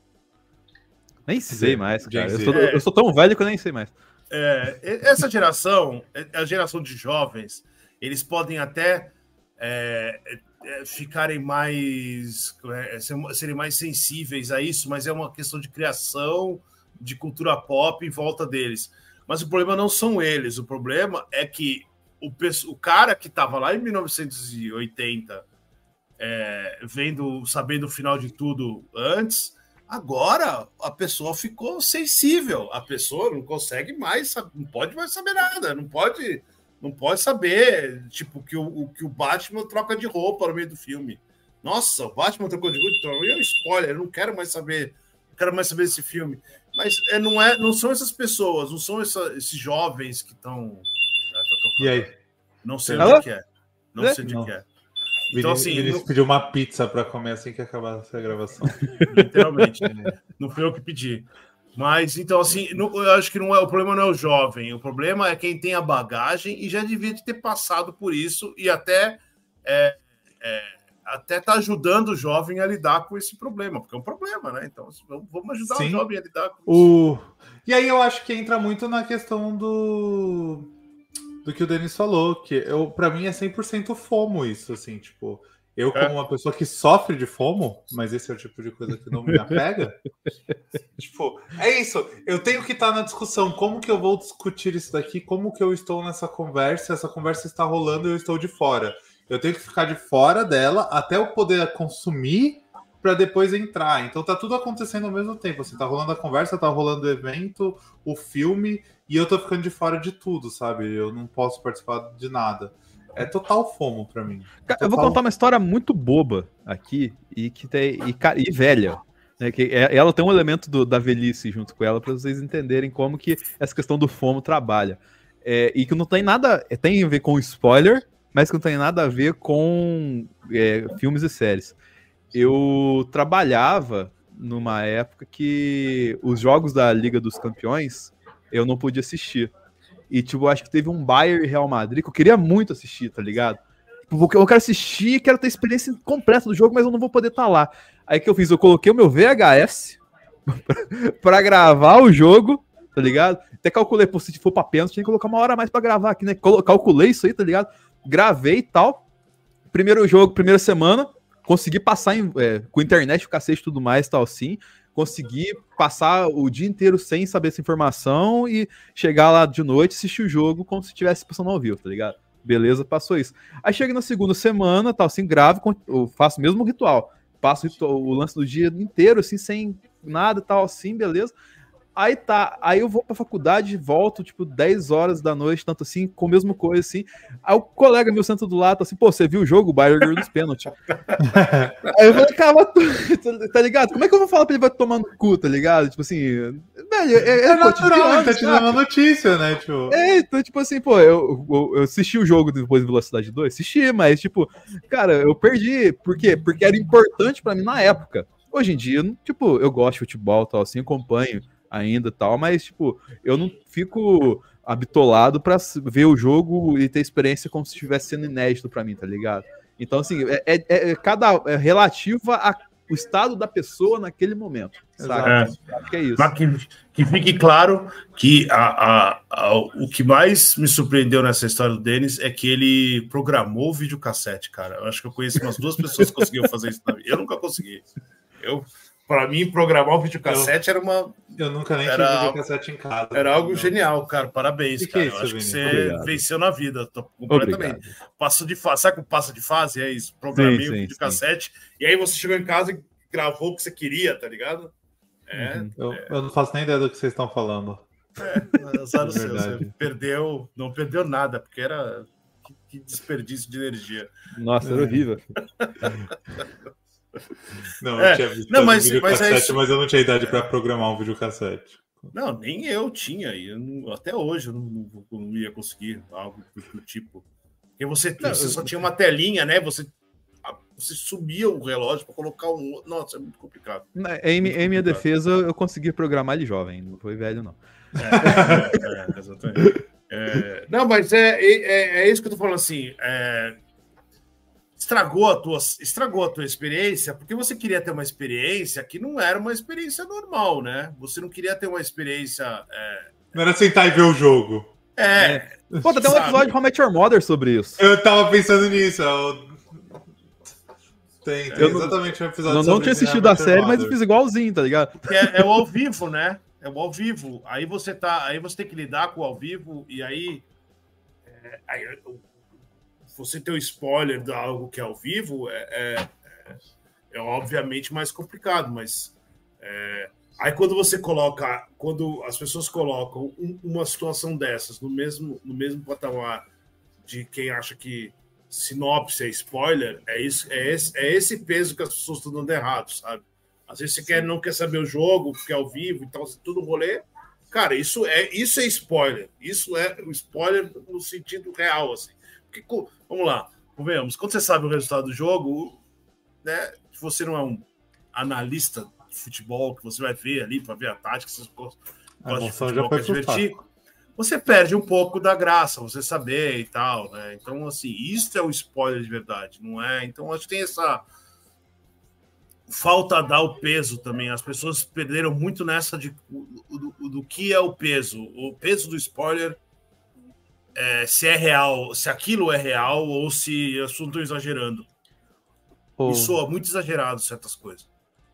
Nem sei mais, cara. Eu sou, é... eu sou tão velho que eu nem sei mais. É, essa geração, a geração de jovens, eles podem até... É, ficarem mais é, serem mais sensíveis a isso, mas é uma questão de criação de cultura pop em volta deles. Mas o problema não são eles, o problema é que o, o cara que estava lá em mil novecentos e oitenta é, vendo, sabendo o final de tudo antes, agora a pessoa ficou sensível, a pessoa não consegue mais, não pode mais saber nada, não pode Não pode saber, tipo, que o, que o Batman troca de roupa no meio do filme. Nossa, o Batman trocou de roupa, então, é um spoiler, eu não quero mais saber, não quero mais saber desse filme. Mas é, não, é, não são essas pessoas, não são essa, esses jovens que estão... E aí? Não sei onde que é. Não é? sei onde não. que é. Então, assim... Ele não... pediu uma pizza para comer assim que acabar essa gravação. Literalmente. Não foi eu que pedi. Mas, então, assim, não, eu acho que não é, o problema não é o jovem, o problema é quem tem a bagagem e já devia ter passado por isso e até é, é, até tá ajudando o jovem a lidar com esse problema, porque é um problema, né? Então, vamos ajudar Sim. o jovem a lidar com o... isso. E aí eu acho que entra muito na questão do, do que o Denis falou, que eu, para mim é cem por cento FOMO isso, assim, tipo... Eu, como uma pessoa que sofre de FOMO, mas esse é o tipo de coisa que não me apega, tipo, é isso, eu tenho que estar na discussão, como que eu vou discutir isso daqui, como que eu estou nessa conversa, essa conversa está rolando e eu estou de fora. Eu tenho que ficar de fora dela até eu poder consumir para depois entrar. Então tá tudo acontecendo ao mesmo tempo, assim, tá rolando a conversa, tá rolando o evento, o filme, e eu tô ficando de fora de tudo, sabe? Eu não posso participar de nada. É total FOMO pra mim. Total... Eu vou contar uma história muito boba aqui e que tem e, e velha, né? Que ela tem um elemento do, da velhice junto com ela para vocês entenderem como que essa questão do FOMO trabalha. É, e que não tem nada, tem a ver com spoiler, mas que não tem nada a ver com é, filmes e séries. Eu trabalhava numa época que os jogos da Liga dos Campeões eu não podia assistir. E, tipo, acho que teve um Bayern e Real Madrid que eu queria muito assistir, tá ligado? Porque eu quero assistir, quero ter a experiência completa do jogo, mas eu não vou poder estar lá. Aí o que eu fiz? Eu coloquei o meu V H S pra gravar o jogo, tá ligado? Até calculei, pô, se for pra pênalti, tinha que colocar uma hora a mais pra gravar aqui, né? Calculei isso aí, tá ligado? Gravei e tal. Primeiro jogo, primeira semana, consegui passar em, é, com internet, o cacete e tudo mais, tal assim. Consegui passar o dia inteiro sem saber essa informação e chegar lá de noite, assistir o jogo como se estivesse passando ao vivo, tá ligado? Beleza, passou isso. Aí chega na segunda semana, tal, assim, gravo, eu faço o mesmo ritual. Passo o, ritual, o lance do dia inteiro, assim, sem nada, tal, assim, beleza. Aí tá, aí eu vou pra faculdade, volto, tipo, dez horas da noite, tanto assim, com a mesma coisa, assim. Aí o colega meu senta do lado, assim, pô, você viu o jogo? O Bayern ganhou dos pênaltis. Aí eu falei, cara, tá ligado? Como é que eu vou falar pra ele vai tomar no cu, tá ligado? Tipo assim, velho, é, é, é natural, ele tá te dando uma notícia, né, tipo... É, então, tipo assim, pô, eu, eu, eu assisti o jogo depois de Velocidade dois, assisti, mas, tipo, cara, eu perdi, por quê? Porque era importante pra mim na época. Hoje em dia, tipo, eu gosto de futebol, tal, assim, acompanho ainda tal, mas, tipo, eu não fico habitolado pra ver o jogo e ter experiência como se estivesse sendo inédito pra mim, tá ligado? Então, assim, é, é, é cada é relativo ao estado da pessoa naquele momento, sabe? É. Acho que é isso. Mas que, que fique claro que a, a, a, o que mais me surpreendeu nessa história do Denis é que ele programou o videocassete, cara. Eu acho que eu conheço umas duas pessoas que conseguiram fazer isso na vida. Eu nunca consegui. Eu... Para mim, programar o videocassete eu, era uma... Eu nunca nem era, tive videocassete em casa. Era algo não. genial, cara. Parabéns, que cara. Que é isso, eu acho Vini? que você Obrigado. venceu na vida. Tô completamente. Obrigado. Passo de fase. Sabe como passa de fase? É isso. Programei sim, o sim, videocassete. Sim. E aí você chegou em casa e gravou o que você queria, tá ligado? É, uhum. eu, é... eu não faço nem ideia do que vocês estão falando. É, azar o seu. Você perdeu... Não perdeu nada, porque era... que, que desperdício de energia. Nossa, era horrível. Não, É, eu tinha visto não, um mas- videocassete, mas é isso. mas eu não tinha idade para programar um videocassete. Não, nem eu tinha. Eu não- até hoje eu não, não- não ia conseguir algo do, do tipo. Porque você, você só tinha uma telinha, né? Você, você subia o relógio para colocar um outro. Nossa, é muito complicado. Na- Em, Muito em minha complicado. defesa, eu consegui programar ele jovem, não foi velho, não. É, é, exatamente. É, não, mas é, é, é isso que eu tô falando assim. é, estragou, a tua, estragou a tua experiência, porque você queria ter uma experiência que não era uma experiência normal, né? Você não queria ter uma experiência. É, Não era sentar e ver o jogo. é, Pô, tem um Sabe? episódio de How I Met Your Mother sobre isso. Eu tava pensando nisso. Eu... Tem, tem Eu não- exatamente um episódio Eu não sobre tinha isso em assistido How I a Met Your série, mas eu Mother. fiz igualzinho, tá ligado? que é, é o ao vivo, né? É o ao vivo. Aí você tá, aí você tem que lidar com o ao vivo e aí, é, aí você ter o spoiler de algo que é ao vivo é, é, é, é obviamente mais complicado, mas é, aí quando você coloca, quando as pessoas colocam um- uma situação dessas no mesmo, no mesmo patamar de quem acha que sinopse é spoiler, é, isso, é, esse, é esse peso que as pessoas estão dando errado, sabe? Às vezes você quer, não quer saber o jogo, porque é ao vivo e tal, tudo rolê. Cara, isso é, isso é spoiler. Isso é o spoiler no sentido real, assim. Porque, co- vamos lá, vamos, quando você sabe o resultado do jogo, né, se você não é um analista de futebol, que você vai ver ali para ver a tática, você gosta A gosta de emoção futebol, já foi quer pro divertir, saco. você perde um pouco da graça, você saber e tal, né? Então, assim, isso é o spoiler de verdade, não é? Então, acho que tem essa falta a dar o peso também. As pessoas perderam muito nessa de do, do, do que é o peso. O peso do spoiler, é, se é real, se aquilo é real ou se eu só estou exagerando. Pô, E soa muito exagerado certas coisas.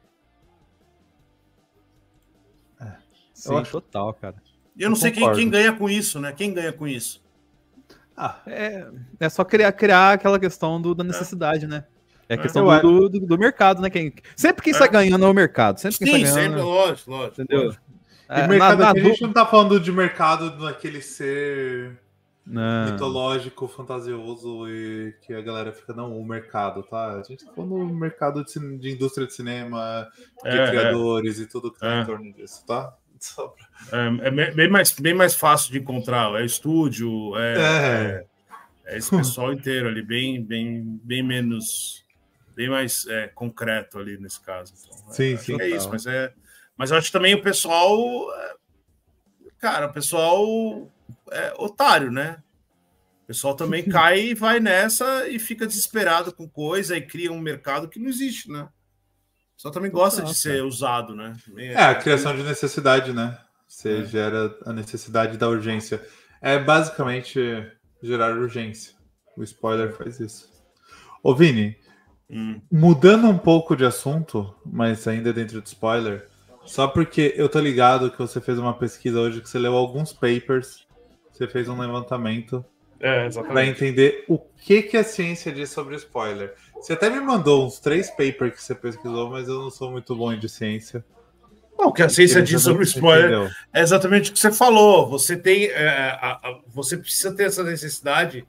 Sim, acho- total, cara. E eu não Eu sei quem, concordo. quem ganha com isso, né? Quem ganha com isso? ah, É, é só criar, criar aquela questão do, da necessidade, né? É a É. questão Eu do, do, do mercado, né? Quem, sempre quem É. está ganhando é o mercado. Sempre quem Sim, está ganhando. sempre, lógico, lógico. Entendeu? lógico. e É, mercado na- aqui, na a gente não tá falando de mercado daquele ser Não. mitológico, fantasioso e que a galera fica, não, o mercado, tá? A gente tá falando do mercado de, cin- de indústria de cinema, de É, criadores e tudo que tá É. em torno disso, tá? Só pra- É, é bem- bem, mais, bem mais fácil de encontrar. É estúdio, é, É. é, é esse pessoal inteiro ali, bem, bem, bem menos, bem mais é, concreto ali nesse caso. Então, Sim, é, acho sim, que é isso, total. mas é. Mas eu acho que também o pessoal, é, cara, o pessoal é otário, né? O pessoal também cai e vai nessa e fica desesperado com coisa e cria um mercado que não existe, né? O pessoal também gosta de ser usado, né? Também É, a criação de necessidade, né? Você É. gera a necessidade da urgência. É basicamente gerar urgência. O spoiler faz isso. Ô, Vini, Hum. mudando um pouco de assunto, mas ainda dentro do spoiler, só porque eu tô ligado que você fez uma pesquisa hoje, que você leu alguns papers, você fez um levantamento É, para exatamente. entender o que, que a ciência diz sobre spoiler. Você até me mandou uns três papers que você pesquisou, mas eu não sou muito bom de ciência. Bom, o que a ciência Queria diz saber sobre o se você spoiler entendeu. é exatamente o que você falou. Você tem, é, a- a- você precisa ter essa necessidade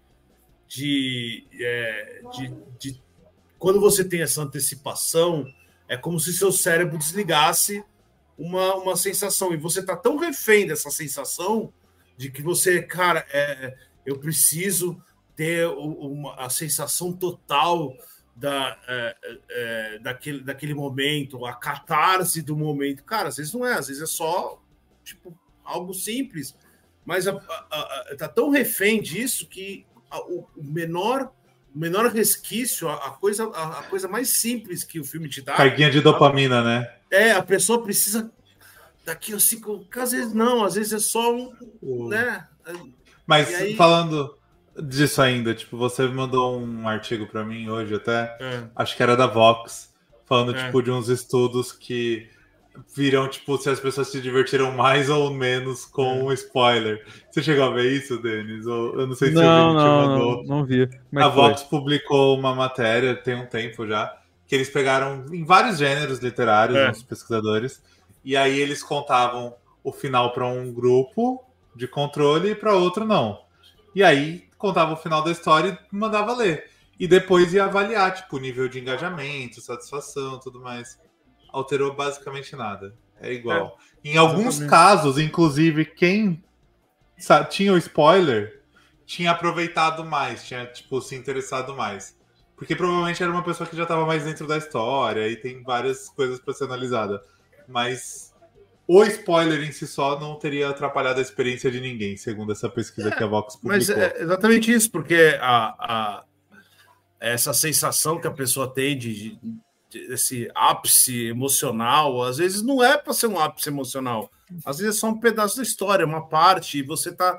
de, é, de, de- quando você tem essa antecipação, é como se seu cérebro desligasse uma, uma sensação e você está tão refém dessa sensação de que você, cara, é, eu preciso ter o- uma, a sensação total da, é, é, daquele, daquele momento, a catarse do momento. Cara, às vezes não é, às vezes é só tipo, algo simples, mas a, a, a, tá tão refém disso que a, o, o menor o menor resquício, a, a coisa a, a coisa mais simples que o filme te dá, Carguinha de dopamina, né? é, a pessoa precisa daqui aos cinco, às vezes não, às vezes é só um, O- né? Mas E aí- falando disso ainda, tipo, você mandou um artigo para mim hoje até, É. acho que era da Vox, falando, É. tipo, de uns estudos que viram, tipo, se as pessoas se divertiram mais ou menos com o spoiler. Você chegou a ver isso, Denis? Ou, eu não sei se Não, o Vini te não, mandou. não, não vi. Como é A que foi? Vox publicou uma matéria, tem um tempo já, que eles pegaram em vários gêneros literários, É. uns pesquisadores, e aí eles contavam o final para um grupo de controle e para outro não. E aí contava o final da história e mandava ler. E depois ia avaliar, tipo, o nível de engajamento, satisfação, tudo mais. Alterou basicamente nada. É igual. É, em alguns exatamente. Casos, inclusive, quem sabe, tinha o spoiler tinha aproveitado mais, tinha, tipo, se interessado mais. Porque provavelmente era uma pessoa que já estava mais dentro da história e tem várias coisas para ser analisada. Mas o spoiler em si só não teria atrapalhado a experiência de ninguém, segundo essa pesquisa é, que a Vox publicou. Mas é exatamente isso, porque a, a, essa sensação que a pessoa tem de, de esse ápice emocional, às vezes não é para ser um ápice emocional. Às vezes é só um pedaço da história, uma parte, e você está...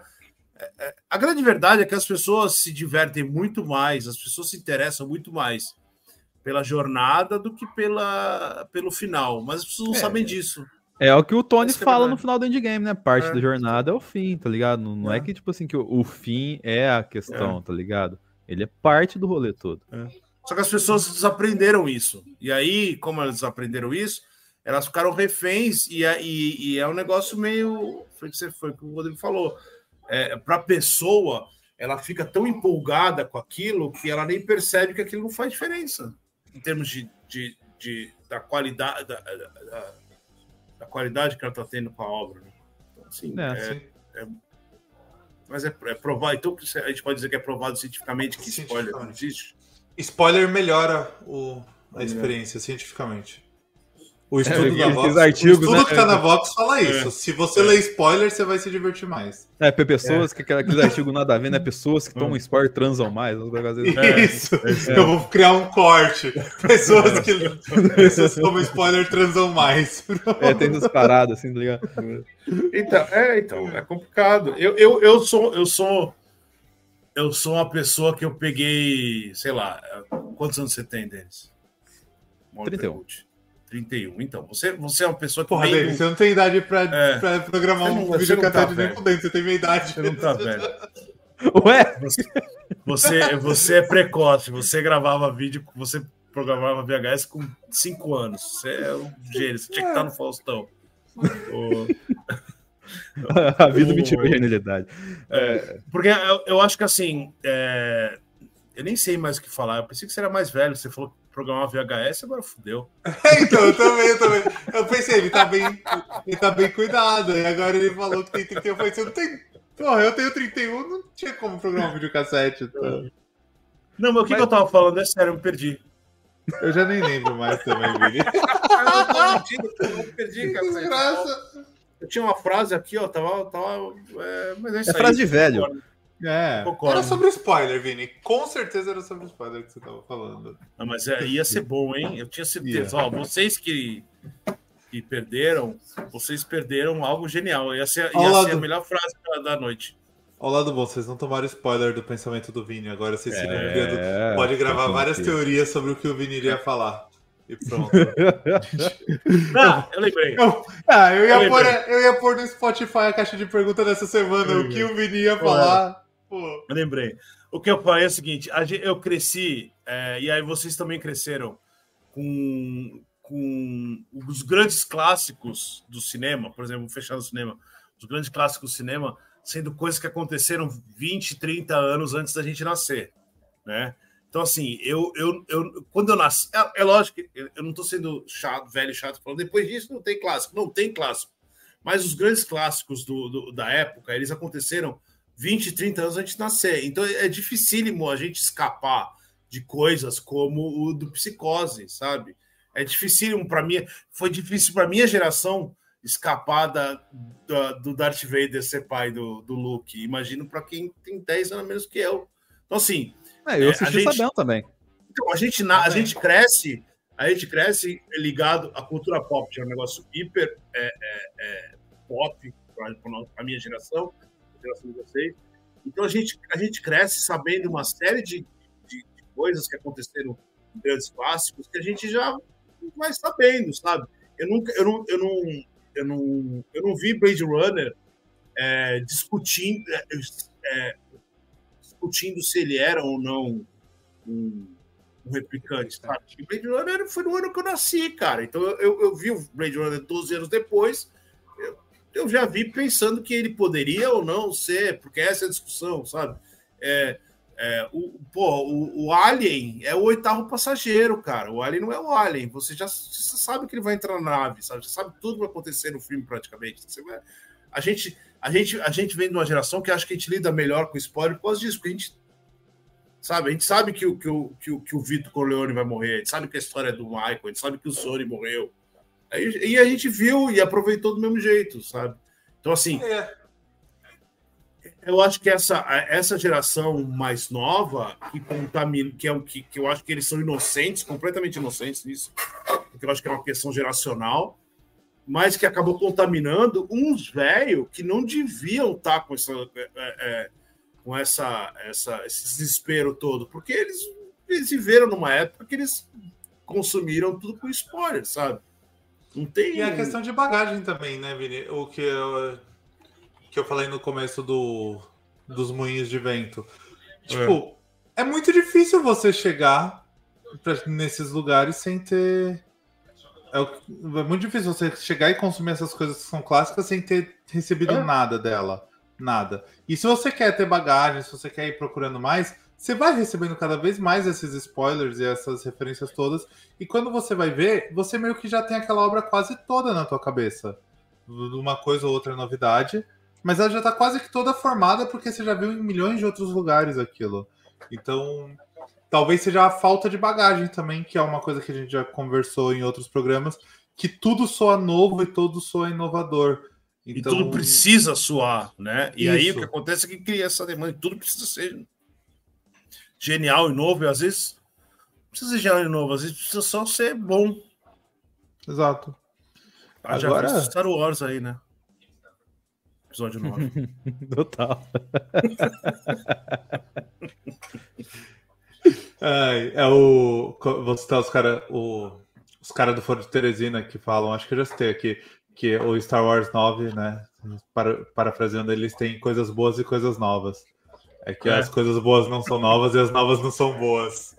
A grande verdade é que as pessoas se divertem muito mais, as pessoas se interessam muito mais pela jornada do que pela, pelo final, mas as pessoas não é, sabem disso. É o que o Tony Essa fala é no final do endgame, né? Parte é. da jornada é o fim, tá ligado? Não, não é. é que, tipo assim, que o, o fim é a questão, é. tá ligado? Ele é parte do rolê todo. É. Só que as pessoas desaprenderam isso. E aí, como elas desaprenderam isso, elas ficaram reféns e, e, e é um negócio meio... Foi o que, você, foi o, que o Rodrigo falou. É, para a pessoa, ela fica tão empolgada com aquilo que ela nem percebe que aquilo não faz diferença em termos de, de, de da qualidade da, da, da qualidade que ela está tendo com a obra, né? Então, assim, é, é, é, mas é, é provado. Então a gente pode dizer que é provado cientificamente que spoiler não existe. Spoiler melhora o, a experiência é. cientificamente. O estudo, é, da Vox, artigos, o estudo né? que tá na Vox fala isso. É. Se você é. lê spoiler, você vai se divertir mais. É, para pessoas é. que aqueles artigos nada a ver, né? Pessoas que tomam spoiler transam mais. Isso. É. Eu vou criar um corte. Pessoas que pessoas que tomam spoiler transam mais. É, tem essas paradas assim, tá ligado? Então, é, então, é complicado. Eu, eu, eu sou, eu sou, eu sou uma pessoa que eu peguei, sei lá, quantos anos você tem, Denis? trinta e um. trinta e um. Então, você, você é uma pessoa que... Porra, meio... David, você não tem idade pra, é. pra programar não, um vídeo catálogo nem por dentro. Você tem minha idade. Você não tá velho. Ué? Você, você, você é precoce. Você gravava vídeo, você programava V H S com cinco anos. Você é um gênio. Você tinha que estar no Faustão. O... A vida me tirou a genialidade. É, porque eu, eu acho que assim... É... Eu nem sei mais o que falar. Eu pensei que você era mais velho. Você falou programar V H S, agora fudeu. Então, eu também, eu também. Eu pensei, ele tá bem, ele tá bem cuidado. E agora ele falou que tem trinta e um. Eu falei, você não tem... Porra, eu tenho trinta e um, não tinha como programar um videocassete. Tá? Não, mas o que, mas... que eu tava falando? É sério, eu me perdi. Eu já nem lembro mais também, Vini. eu tô mentindo, eu me perdi, cara. Eu tinha uma frase aqui, ó, tava... tava é, mas é, isso é aí, frase de velho. É, era sobre spoiler, Vini. Com certeza era sobre spoiler que você tava falando. Não, mas é, ia ser bom, hein? Eu tinha certeza. Ó, vocês que, que perderam, vocês perderam algo genial. Ia ser, ia ser a melhor frase da noite. Ao lado bom, vocês não tomaram spoiler do pensamento do Vini. Agora vocês ficam é, criando. Pode gravar várias aqui. teorias sobre o que o Vini iria falar. E pronto. Não, eu lembrei. Eu, ah, eu, ia eu, pôr, eu ia pôr no Spotify a caixa de pergunta dessa semana. O que o Vini ia falar. Pô. Eu lembrei. O que eu falei é o seguinte: eu cresci, é, e aí vocês também cresceram com, com os grandes clássicos do cinema, por exemplo, fechando o cinema, os grandes clássicos do cinema, sendo coisas que aconteceram vinte, trinta anos antes da gente nascer, né? Então, assim, eu, eu, eu quando eu nasci, é, é lógico que eu não estou sendo chato, velho chato, falando depois disso não tem clássico, não tem clássico, mas os grandes clássicos do, do, da época, eles aconteceram vinte, trinta anos antes de nascer. Então é dificílimo a gente escapar de coisas como o do Psicose, sabe? É dificílimo para mim, foi difícil para minha geração escapar da, da, do Darth Vader ser pai do, do Luke. Imagino para quem tem dez anos a menos que eu. Então, assim... É, eu assisti é, Sabão também. Então, a gente, na, a gente cresce a gente cresce ligado à cultura pop, que é um negócio hiper é, é, é, pop para a minha geração, geração de vocês. Então a gente, a gente cresce sabendo uma série de, de, de coisas que aconteceram em grandes clássicos que a gente já vai sabendo, sabe? Eu nunca, eu não, eu não, eu não, eu não vi Blade Runner é, discutindo, é, discutindo se ele era ou não um, um replicante, sabe? E Blade Runner foi no ano que eu nasci, cara. Então eu, eu vi o Blade Runner doze anos depois. Eu já vi pensando que ele poderia ou não ser, porque essa é a discussão, sabe? é, é, o, pô, o, o Alien é o oitavo passageiro, cara. O Alien não é o Alien. Você já você sabe que ele vai entrar na nave, sabe? Você sabe tudo que vai acontecer no filme, praticamente. Você vai, a, gente, a, gente, a gente vem de uma geração que acha que a gente lida melhor com spoiler por causa disso, porque a gente sabe, a gente sabe que o, que o, que o, que o Vito Corleone vai morrer, a gente sabe que a história é do Michael, a gente sabe que o Sony morreu. Aí, e a gente viu e aproveitou do mesmo jeito, sabe? Então, assim, é. eu acho que essa, essa geração mais nova, que contamina, que, é o, que, que eu acho que eles são inocentes, completamente inocentes nisso, porque eu acho que é uma questão geracional, mas que acabou contaminando uns velhos que não deviam estar com essa... É, é, com essa, essa, esse desespero todo, porque eles, eles viveram numa época que eles consumiram tudo com spoiler, sabe? Não tem... E a questão de bagagem também, né, Vini? O que eu, que eu falei no começo do, dos moinhos de vento. Tipo, é, é muito difícil você chegar pra, nesses lugares sem ter... É, é muito difícil você chegar e consumir essas coisas que são clássicas sem ter recebido é. nada dela. Nada. E se você quer ter bagagem, se você quer ir procurando mais, você vai recebendo cada vez mais esses spoilers e essas referências todas. E quando você vai ver, você meio que já tem aquela obra quase toda na tua cabeça. Uma coisa ou outra novidade. Mas ela já tá quase que toda formada porque você já viu em milhões de outros lugares aquilo. Então, talvez seja a falta de bagagem também, que é uma coisa que a gente já conversou em outros programas, que tudo soa novo e tudo soa inovador. Então, e tudo precisa soar, né? E isso. Aí o que acontece é que cria essa demanda, tudo precisa ser genial e novo, e às vezes não precisa ser genial e novo, às vezes precisa só ser bom. Exato. Ah, já Agora... viu Star Wars aí, né? Episódio nove. Total. Ai, é o... Vou citar os caras os caras do Foro de Teresina que falam, acho que eu já citei aqui, que o Star Wars nove, né, para, parafraseando, eles têm coisas boas e coisas novas. É que é. as coisas boas não são novas e as novas não são boas.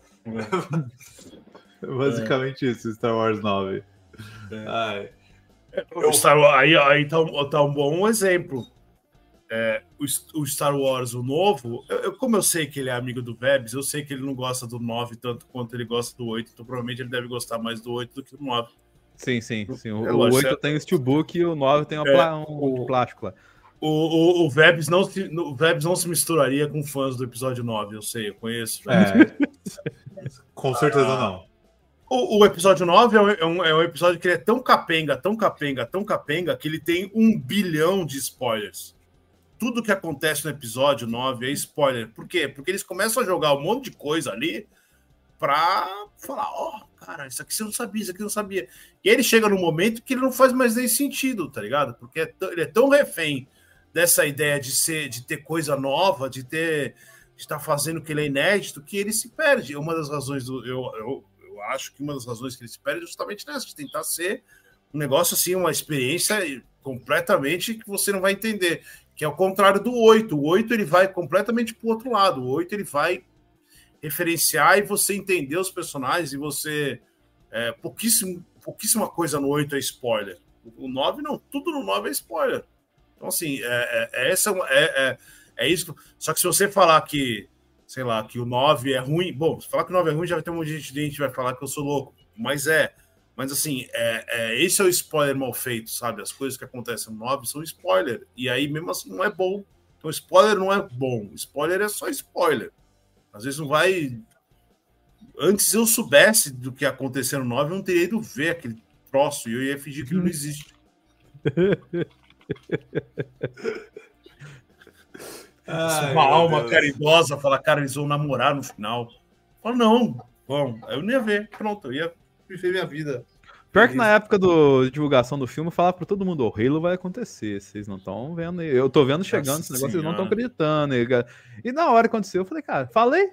É. Basicamente é. isso, Star Wars nove. É. Ai. O Star Wars, aí aí tá, um, tá um bom exemplo. É, o, o Star Wars, o novo, eu, eu, como eu sei que ele é amigo do Vebs, eu sei que ele não gosta do nove tanto quanto ele gosta do oito, então provavelmente ele deve gostar mais do oito do que do nove. Sim, sim, sim. O, o oito é... tem o steelbook e o nove tem uma é, pla... um o, plástico lá. O, o, o, Vebs não se, o Vebs não se misturaria com fãs do episódio nove, eu sei, eu conheço. É, com certeza ah, não. O, o episódio nove é um, é um episódio que ele é tão capenga, tão capenga, tão capenga, que ele tem um bilhão de spoilers. Tudo que acontece no episódio nove é spoiler. Por quê? Porque eles começam a jogar um monte de coisa ali pra falar, ó, oh, cara, isso aqui você não sabia, isso aqui eu não sabia. E aí ele chega num momento que ele não faz mais nem sentido, tá ligado? Porque é t- ele é tão refém dessa ideia de ser, de ter coisa nova, de ter, de estar fazendo o que ele é inédito, que ele se perde. Uma das razões do, eu, eu, eu acho que uma das razões que ele se perde é justamente nessa, de tentar ser um negócio assim, uma experiência completamente que você não vai entender, que é o contrário do oito. O oito ele vai completamente pro outro lado. O oito ele vai referenciar e você entender os personagens e você... É, pouquíssimo, pouquíssima coisa no oito é spoiler. O nove não, tudo no nove é spoiler. Então, assim, é, é, é, essa, é, é, é isso. Só que se você falar que, sei lá, que o nove é ruim... Bom, se falar que o nove é ruim, já vai ter um monte de gente que vai falar que eu sou louco. Mas é... Mas, assim, é, é, esse é o spoiler mal feito, sabe? As coisas que acontecem no nove são spoiler. E aí, mesmo assim, não é bom. Então, spoiler não é bom. Spoiler é só spoiler. Às vezes não vai... Antes eu soubesse do que ia acontecer no nove, eu não teria ido ver aquele troço. E eu ia fingir que ele não existe. Ai, uma alma Deus. Caridosa fala, cara, eles vão namorar no final. Fala, não. Bom, eu não ia ver. Pronto, eu ia viver minha vida. Pior que na época da divulgação do filme, eu falava pra todo mundo, o Halo vai acontecer, vocês não estão vendo. Eu tô vendo chegando esse negócio, vocês não estão acreditando. E, e na hora que aconteceu, eu falei, cara, falei.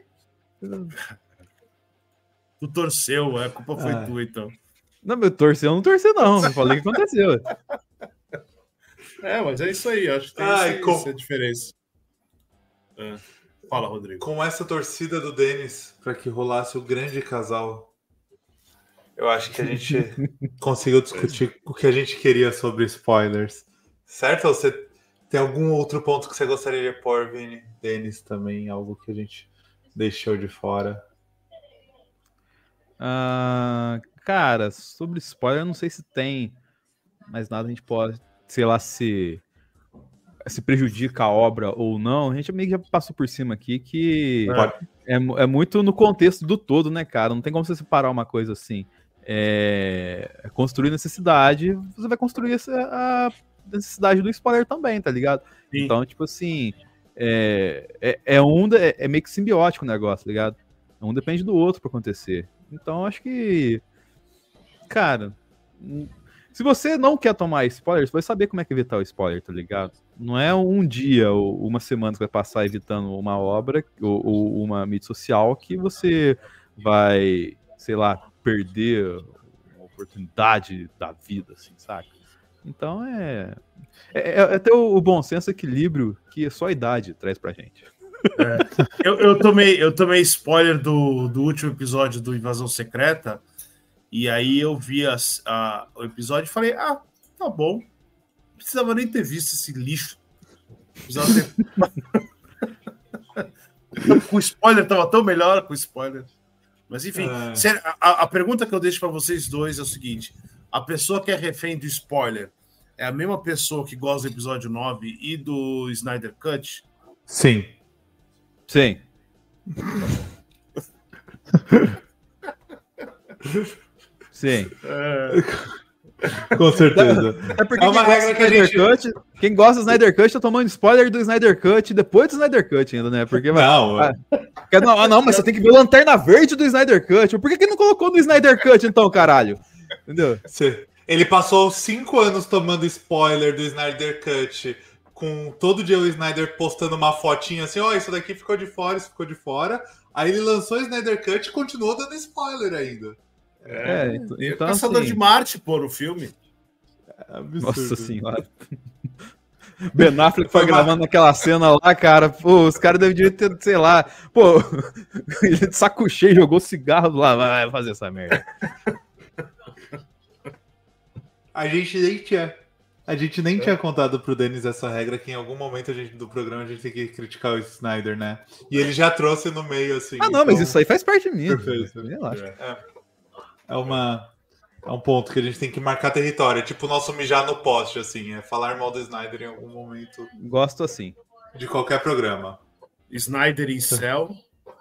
Tu torceu, a culpa foi ah. tua, então. Não, eu torci, eu não torci, não. Eu falei que aconteceu. É, mas é isso aí, acho que tem Ai, esse, com... essa diferença. É. Fala, Rodrigo. Com essa torcida do Denis para que rolasse o grande casal, eu acho que a gente conseguiu discutir o que a gente queria sobre spoilers. Certo? Você Tem algum outro ponto que você gostaria de pôr, Vini? Denis, também, algo que a gente deixou de fora? Ah, cara, sobre spoiler, eu não sei se tem mais nada a gente pode, sei lá, se, se prejudica a obra ou não. A gente meio que já passou por cima aqui que é, é muito no contexto do todo, né, cara? Não tem como você separar uma coisa assim. É, construir necessidade, você vai construir essa, a necessidade do spoiler também, tá ligado? Sim. Então, tipo assim, é, é, é um é, é meio que simbiótico o negócio, tá ligado? Um depende do outro pra acontecer. Então, acho que, cara, se você não quer tomar spoiler, você vai saber como é que evitar o spoiler, tá ligado? Não é um dia ou uma semana que vai passar evitando uma obra ou, ou uma mídia social que você vai, sei lá, perder uma oportunidade da vida, assim, saca? Então é, é, é ter o, o bom senso, equilíbrio que só a idade traz pra gente. É. Eu, eu, tomei, eu tomei spoiler do, do último episódio do Invasão Secreta, e aí eu vi as, a, o episódio e falei, ah, tá bom, não precisava nem ter visto esse lixo. Precisava ter... Com spoiler, tava tão melhor com spoiler. Mas enfim, é. sério, a, a pergunta que eu deixo para vocês dois é o seguinte: a pessoa que é refém do spoiler é a mesma pessoa que gosta do episódio nove e do Snyder Cut? Sim. Sim. Sim. É... Com certeza. É porque é uma regra que a gente... Cut, quem gosta do Snyder Cut tá tomando spoiler do Snyder Cut depois do Snyder Cut ainda, né? Porque não, ah, não, não, mas você tem que ver o Lanterna Verde do Snyder Cut. Por que que não colocou no Snyder Cut então, caralho? Entendeu? Ele passou cinco anos tomando spoiler do Snyder Cut, com todo dia o Snyder postando uma fotinha assim, ó, oh, isso daqui ficou de fora, isso ficou de fora. Aí ele lançou o Snyder Cut e continuou dando spoiler ainda. É, é então, então Caçador assim... de Marte, pô, no filme. É absurdo. Nossa senhora. Ben Affleck foi gravando aquela cena lá, cara. Pô, os caras devem ter, sei lá. Pô, ele de saco cheio, jogou cigarro lá. Vai fazer essa merda. A gente nem tinha. A gente nem é. tinha contado pro Denis essa regra que em algum momento a gente, do programa a gente tem que criticar o Snyder, né? E ele já trouxe no meio, assim. Ah, não, então... mas isso aí faz parte de mim. Perfeito. Relaxa. É. É, uma, é um ponto que a gente tem que marcar território. É tipo o nosso mijar no poste, assim. É falar mal do Snyder em algum momento. Gosto assim. De qualquer programa. Snyder em Cell.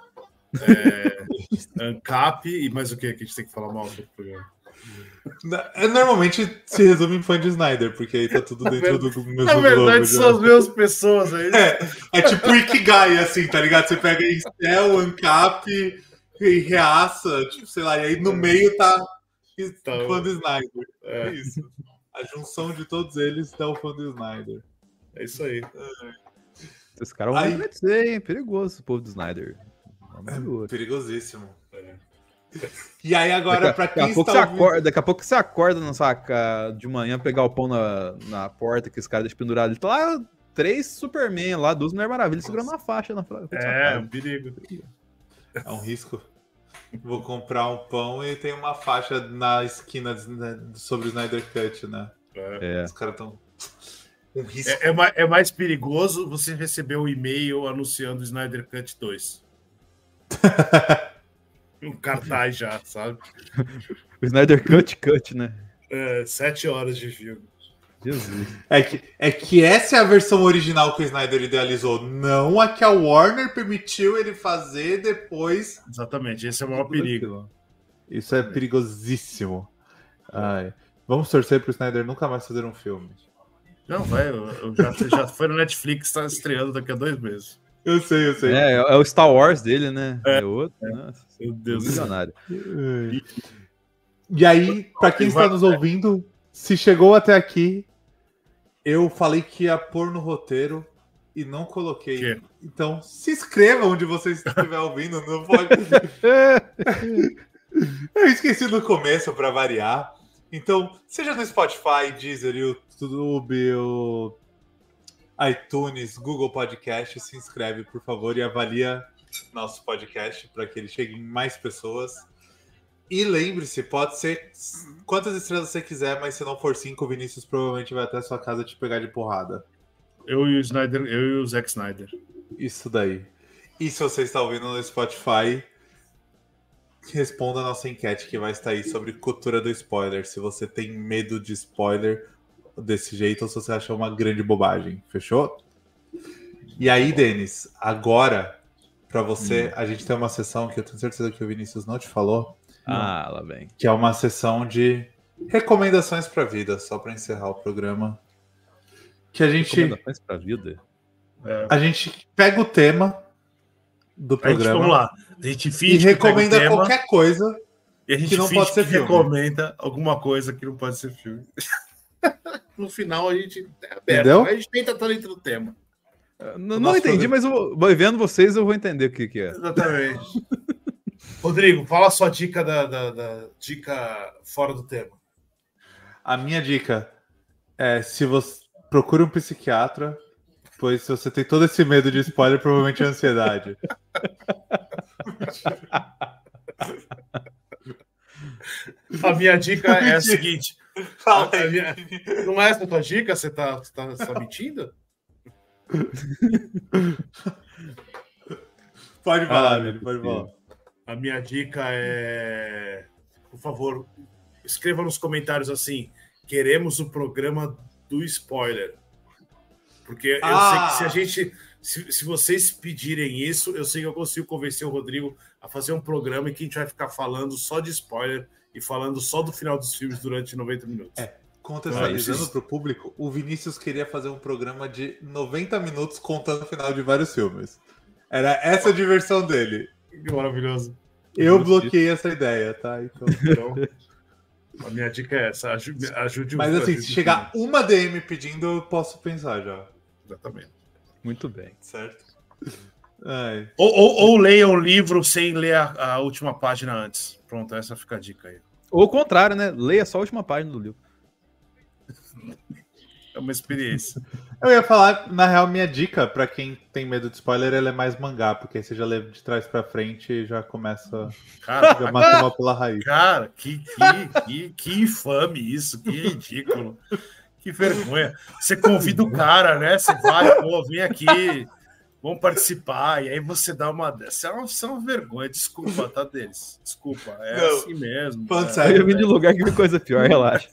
é, Ancap e mais o que que a gente tem que falar mal do programa? Normalmente se resume em fã de Snyder, porque aí tá tudo dentro do mesmo Na verdade, globo, são já. As mesmas pessoas aí. É, é tipo o Ikigai, assim, tá ligado? Você pega em Cell, Ancap... e reaça, tipo, sei lá, e aí no meio tá então, fã do Snyder. É. é isso. A junção de todos eles dá o fã do Snyder. É isso aí. É. Esse cara é um dizer, hein? Perigoso, o povo do Snyder. É perigosíssimo. É. E aí agora, daqui, pra quem daqui está... Ouvindo... Acorda, daqui a pouco você acorda na sua, de manhã, pegar o pão na, na porta que esse cara deixa pendurado. Ele tá lá, três Superman lá, duas Mulher Maravilha, segurando uma faixa na frente. É, um perigo. É um risco. Vou comprar um pão e tem uma faixa na esquina sobre o Snyder Cut, né? É. Os caras estão... Um risco. É, é, mais, é mais perigoso você receber um e-mail anunciando o Snyder Cut dois. Um cartaz já, sabe? O Snyder Cut Cut, né? É, sete horas de filme. Jesus. É que, é que essa é a versão original que o Snyder idealizou, não a que a Warner permitiu ele fazer depois. Exatamente, esse é o maior perigo. Isso é perigosíssimo. Ai. Vamos torcer pro Snyder nunca mais fazer um filme. Não, vai, eu, eu já, já foi no Netflix, está estreando daqui a dois meses. Eu sei, eu sei. É, é o Star Wars dele, né? É, é outro. É. Nossa, meu Deus. Milionário. E aí, para quem está nos ouvindo, se chegou até aqui, eu falei que ia pôr no roteiro e não coloquei. Que? Então, se inscreva onde você estiver ouvindo. Não pode... Eu esqueci no começo, para variar. Então, seja no Spotify, Deezer, YouTube, o iTunes, Google Podcast, se inscreve, por favor, e avalia nosso podcast para que ele chegue em mais pessoas. E lembre-se, pode ser quantas estrelas você quiser, mas se não for cinco, o Vinícius provavelmente vai até a sua casa te pegar de porrada. Eu e o Snyder, eu e o Zack Snyder. Isso daí. E se você está ouvindo no Spotify, responda a nossa enquete que vai estar aí sobre cultura do spoiler. Se você tem medo de spoiler desse jeito ou se você achou uma grande bobagem. Fechou? E aí, Denis, agora, para você, hum. a gente tem uma sessão que eu tenho certeza que o Vinícius não te falou. Ah, lá vem. Que é uma sessão de recomendações para a vida, só para encerrar o programa. Que a gente. Recomendações para a vida? É. A gente pega o tema do programa. A gente, vamos lá. A gente finge e recomenda tema, qualquer coisa e a gente que não pode ser que filme. Recomenda alguma coisa que não pode ser filme. No final a gente é aberto. Entendeu? A gente tenta estar dentro do tema. Não, não entendi, programa. Mas eu vou, vendo vocês eu vou entender o que, que é. Exatamente. Rodrigo, fala a sua dica da, da, da dica fora do tema. A minha dica é se você procure um psiquiatra, pois se você tem todo esse medo de spoiler, provavelmente é ansiedade. A minha dica é a seguinte. Fala a, a minha, não é essa a tua dica? Você tá, você tá, você tá mentindo? Pode falar, velho. Ah, pode falar. A minha dica é, por favor, escreva nos comentários assim: queremos o programa do spoiler. Porque ah. eu sei que se a gente, se, se vocês pedirem isso, eu sei que eu consigo convencer o Rodrigo a fazer um programa em que a gente vai ficar falando só de spoiler e falando só do final dos filmes durante noventa minutos. É, contextualizando para o público, o Vinícius queria fazer um programa de noventa minutos contando o final de vários filmes. Era essa a diversão dele. Que maravilhoso. Eu bloqueei essa ideia, tá? Então, então... a minha dica é essa, ajude, ajude Mas o assim, se chegar uma D M pedindo, eu posso pensar já. Exatamente. Muito bem. Certo. Ai. Ou, ou, ou leia um livro sem ler a, a última página antes. Pronto, essa fica a dica aí. Ou o contrário, né? Leia só a última página do livro. É uma experiência. Eu ia falar, na real, minha dica pra quem tem medo de spoiler, ela é mais mangá, porque aí você já lê de trás pra frente e já começa cara, já mata uma pela raiz. Cara, que, que, que, que infame isso, que ridículo. Que vergonha. Você convida o cara, né? Você vai, pô, vem aqui, vamos participar, e aí você dá uma dessa. É uma, é uma vergonha, desculpa, tá, deles? Desculpa, é Não. assim mesmo. É, eu vim de lugar que coisa pior, relaxa.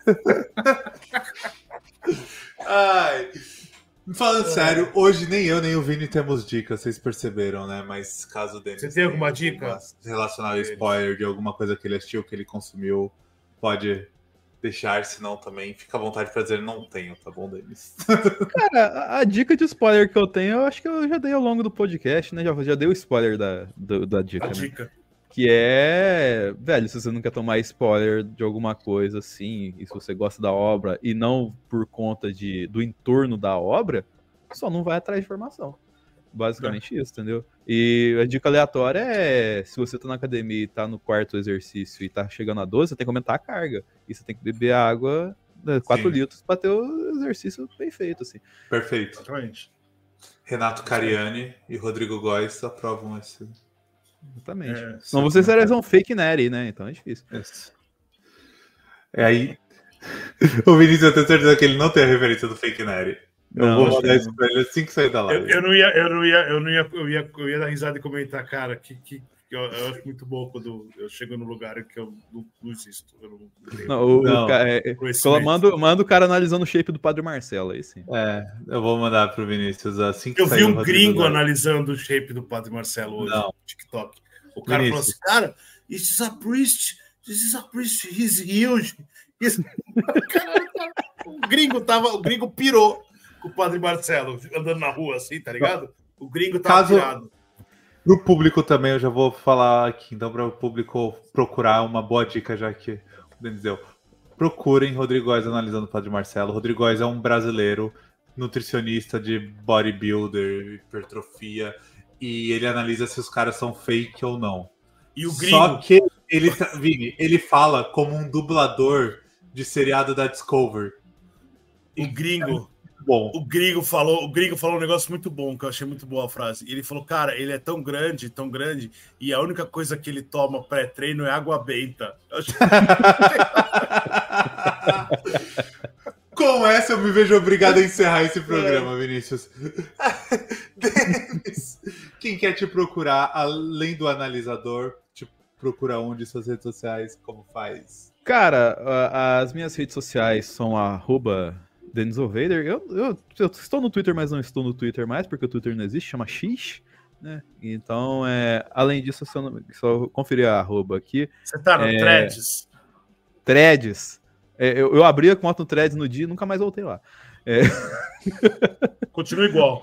Ai, falando é. sério, hoje nem eu nem o Vini temos dicas, vocês perceberam, né? Mas caso o Denis Você tem alguma dica relacionada a spoiler de alguma coisa que ele assistiu, que ele consumiu, pode deixar, senão também fica à vontade para dizer não tenho, tá bom, Denis? Cara, a, a dica de spoiler que eu tenho, eu acho que eu já dei ao longo do podcast, né? Já, já dei o spoiler da, do, da dica, a né? dica. Que é, velho, se você não quer tomar spoiler de alguma coisa assim, e se você gosta da obra e não por conta de, do entorno da obra, só não vai atrás de informação. Basicamente é. isso, entendeu? E a dica aleatória é, se você tá na academia e tá no quarto exercício e tá chegando a doze, você tem que aumentar a carga. E você tem que beber água, quatro litros, pra ter o exercício bem feito, assim. Perfeito. Exatamente. Renato Cariani e Rodrigo Góes aprovam esse... Exatamente. É, Senão vocês seriam um fake nerd, né? Então é difícil. Isso. É aí. O Vinícius, eu tenho certeza que ele não tem a referência do fake nerd. Eu não, vou mandar isso pra ele assim que sair da live. Eu, eu, não ia, eu não ia, eu não ia, eu ia, eu ia dar risada e comentar, cara, que, que, que eu, eu acho muito bom quando eu chego no lugar que eu não, não existo. Eu não, não, não, o, não. O cara, é, manda, manda o cara analisando o shape do Padre Marcelo aí sim. É, eu vou mandar pro Vinícius assim que eu vi um gringo analisando o shape do Padre Marcelo hoje não. no TikTok. O cara Vinícius. falou assim, cara, this is a priest, this is a priest, he's huge. He's... o gringo tava, o gringo pirou com o Padre Marcelo andando na rua assim, tá ligado? O gringo tava Caso... pirado. Pro público também, eu já vou falar aqui, então para o público procurar uma boa dica, já que o Denis deu. Procurem Rodrigo Góes analisando o Padre Marcelo. Rodrigo Góes é um brasileiro nutricionista de bodybuilder, hipertrofia, e ele analisa se os caras são fake ou não. E o gringo... Só que ele, Vini, ele fala como um dublador de seriado da Discovery. O gringo... Bom. O gringo falou, o gringo falou um negócio muito bom, que eu achei muito boa a frase. Ele falou, cara, ele é tão grande, tão grande, e a única coisa que ele toma pré-treino é água benta. Eu achei... Com essa eu me vejo obrigado a encerrar esse programa, Vinícius. Denis, quem quer te procurar, além do analisador, te procura onde? Suas redes sociais, como faz? Cara, as minhas redes sociais são arroba Denis Ovader. Eu, eu, eu estou no Twitter, mas não estou no Twitter mais, porque o Twitter não existe, chama X, né? Então, é, além disso, é só, só conferir a arroba aqui. Você tá no é, Threads? Threads. É, eu, eu abri a conta no Threads no dia e nunca mais voltei lá. É... Continua igual.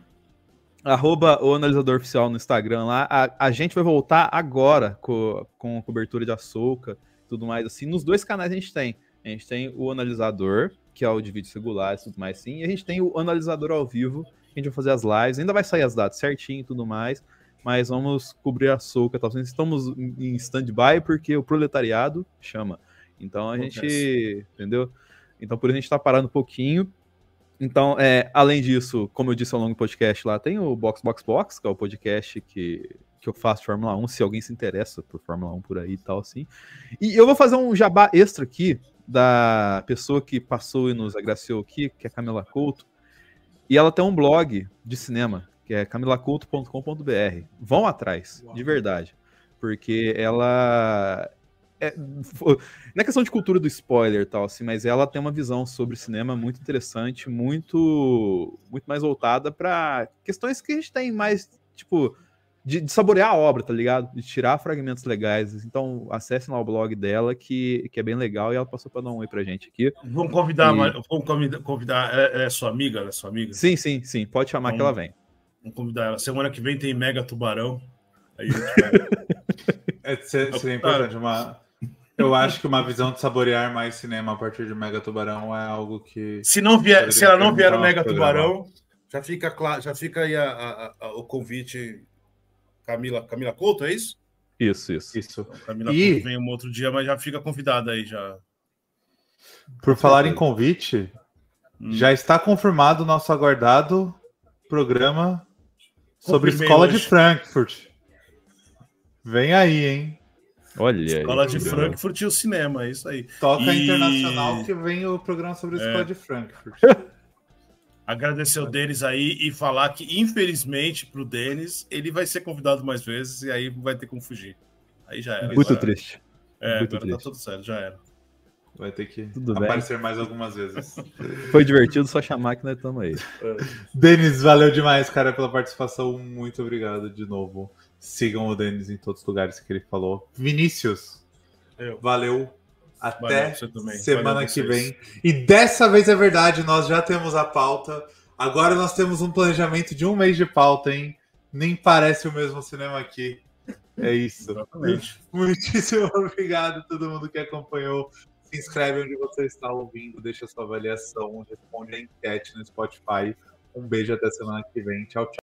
Arroba o analisador oficial no Instagram lá. A, a gente vai voltar agora com, com cobertura de Ahsoka e tudo mais assim. Nos dois canais a gente tem. A gente tem o analisador, que é o de vídeos regulares e tudo mais assim. E a gente tem o analisador ao vivo, que a gente vai fazer as lives. Ainda vai sair as datas certinho e tudo mais. Mas vamos cobrir a Ahsoka. Tá? Estamos em stand-by porque o proletariado chama. Então a Acontece. gente, entendeu? Então por isso a gente tá parando um pouquinho. Então, é, além disso, como eu disse ao longo do podcast lá, tem o Box Box Box, que é o podcast que, que eu faço de Fórmula um, se alguém se interessa por Fórmula um por aí e tal, assim. E eu vou fazer um jabá extra aqui da pessoa que passou e nos agraciou aqui, que é a Camila Couto. E ela tem um blog de cinema, que é camila couto ponto com ponto b r. Vão atrás, Uau. de verdade. Porque ela... É, não é questão de cultura do spoiler e tal, assim, mas ela tem uma visão sobre cinema muito interessante, muito, muito mais voltada para questões que a gente tem mais, tipo, de, de saborear a obra, tá ligado? De tirar fragmentos legais. Então, acessem lá o blog dela, que, que é bem legal, e ela passou para dar um oi pra gente aqui. Vamos convidar, e... vamos convidar, convidar é, é sua amiga, é sua amiga? Sim, sim, sim, pode chamar vamos, que ela vem. Vamos convidar ela. Semana que vem tem Mega Tubarão. Aí a gente vai... é, seria importante uma... Eu acho que uma visão de saborear mais cinema a partir de Mega Tubarão é algo que... Se, não vier, se ela não vier no Mega Tubarão, já fica, claro, já fica aí a, a, a, o convite. Camila, Camila Couto, é isso? Isso, isso. isso. Então, Camila e... Couto vem um outro dia, mas já fica convidada aí. Já. Por falar em convite, hum. já está confirmado o nosso aguardado programa sobre Confirmei Escola hoje. de Frankfurt. Vem aí, hein? Olha Escola aí, de Frankfurt e o cinema, é isso aí. Toca e... internacional que vem o programa sobre a Escola é. de Frankfurt. Agradecer o Denis aí e falar que, infelizmente, pro Denis, ele vai ser convidado mais vezes e aí vai ter como fugir. Aí já era. Muito agora... triste. É, Muito agora triste. tá tudo certo, já era. Vai ter que tudo aparecer bem. mais algumas vezes. Foi divertido, só chamar que nós estamos aí. É. Denis, valeu demais, cara, pela participação. Muito obrigado de novo. Sigam o Denis em todos os lugares que ele falou. Vinícius, Eu. valeu. Até valeu, semana valeu que vem. E dessa vez é verdade, nós já temos a pauta. Agora nós temos um planejamento de um mês de pauta, hein? Nem parece o mesmo cinema aqui. É isso. Exatamente. Muitíssimo obrigado a todo mundo que acompanhou. Se inscreve onde você está ouvindo, deixa sua avaliação, responde a enquete no Spotify. Um beijo até semana que vem. Tchau, tchau.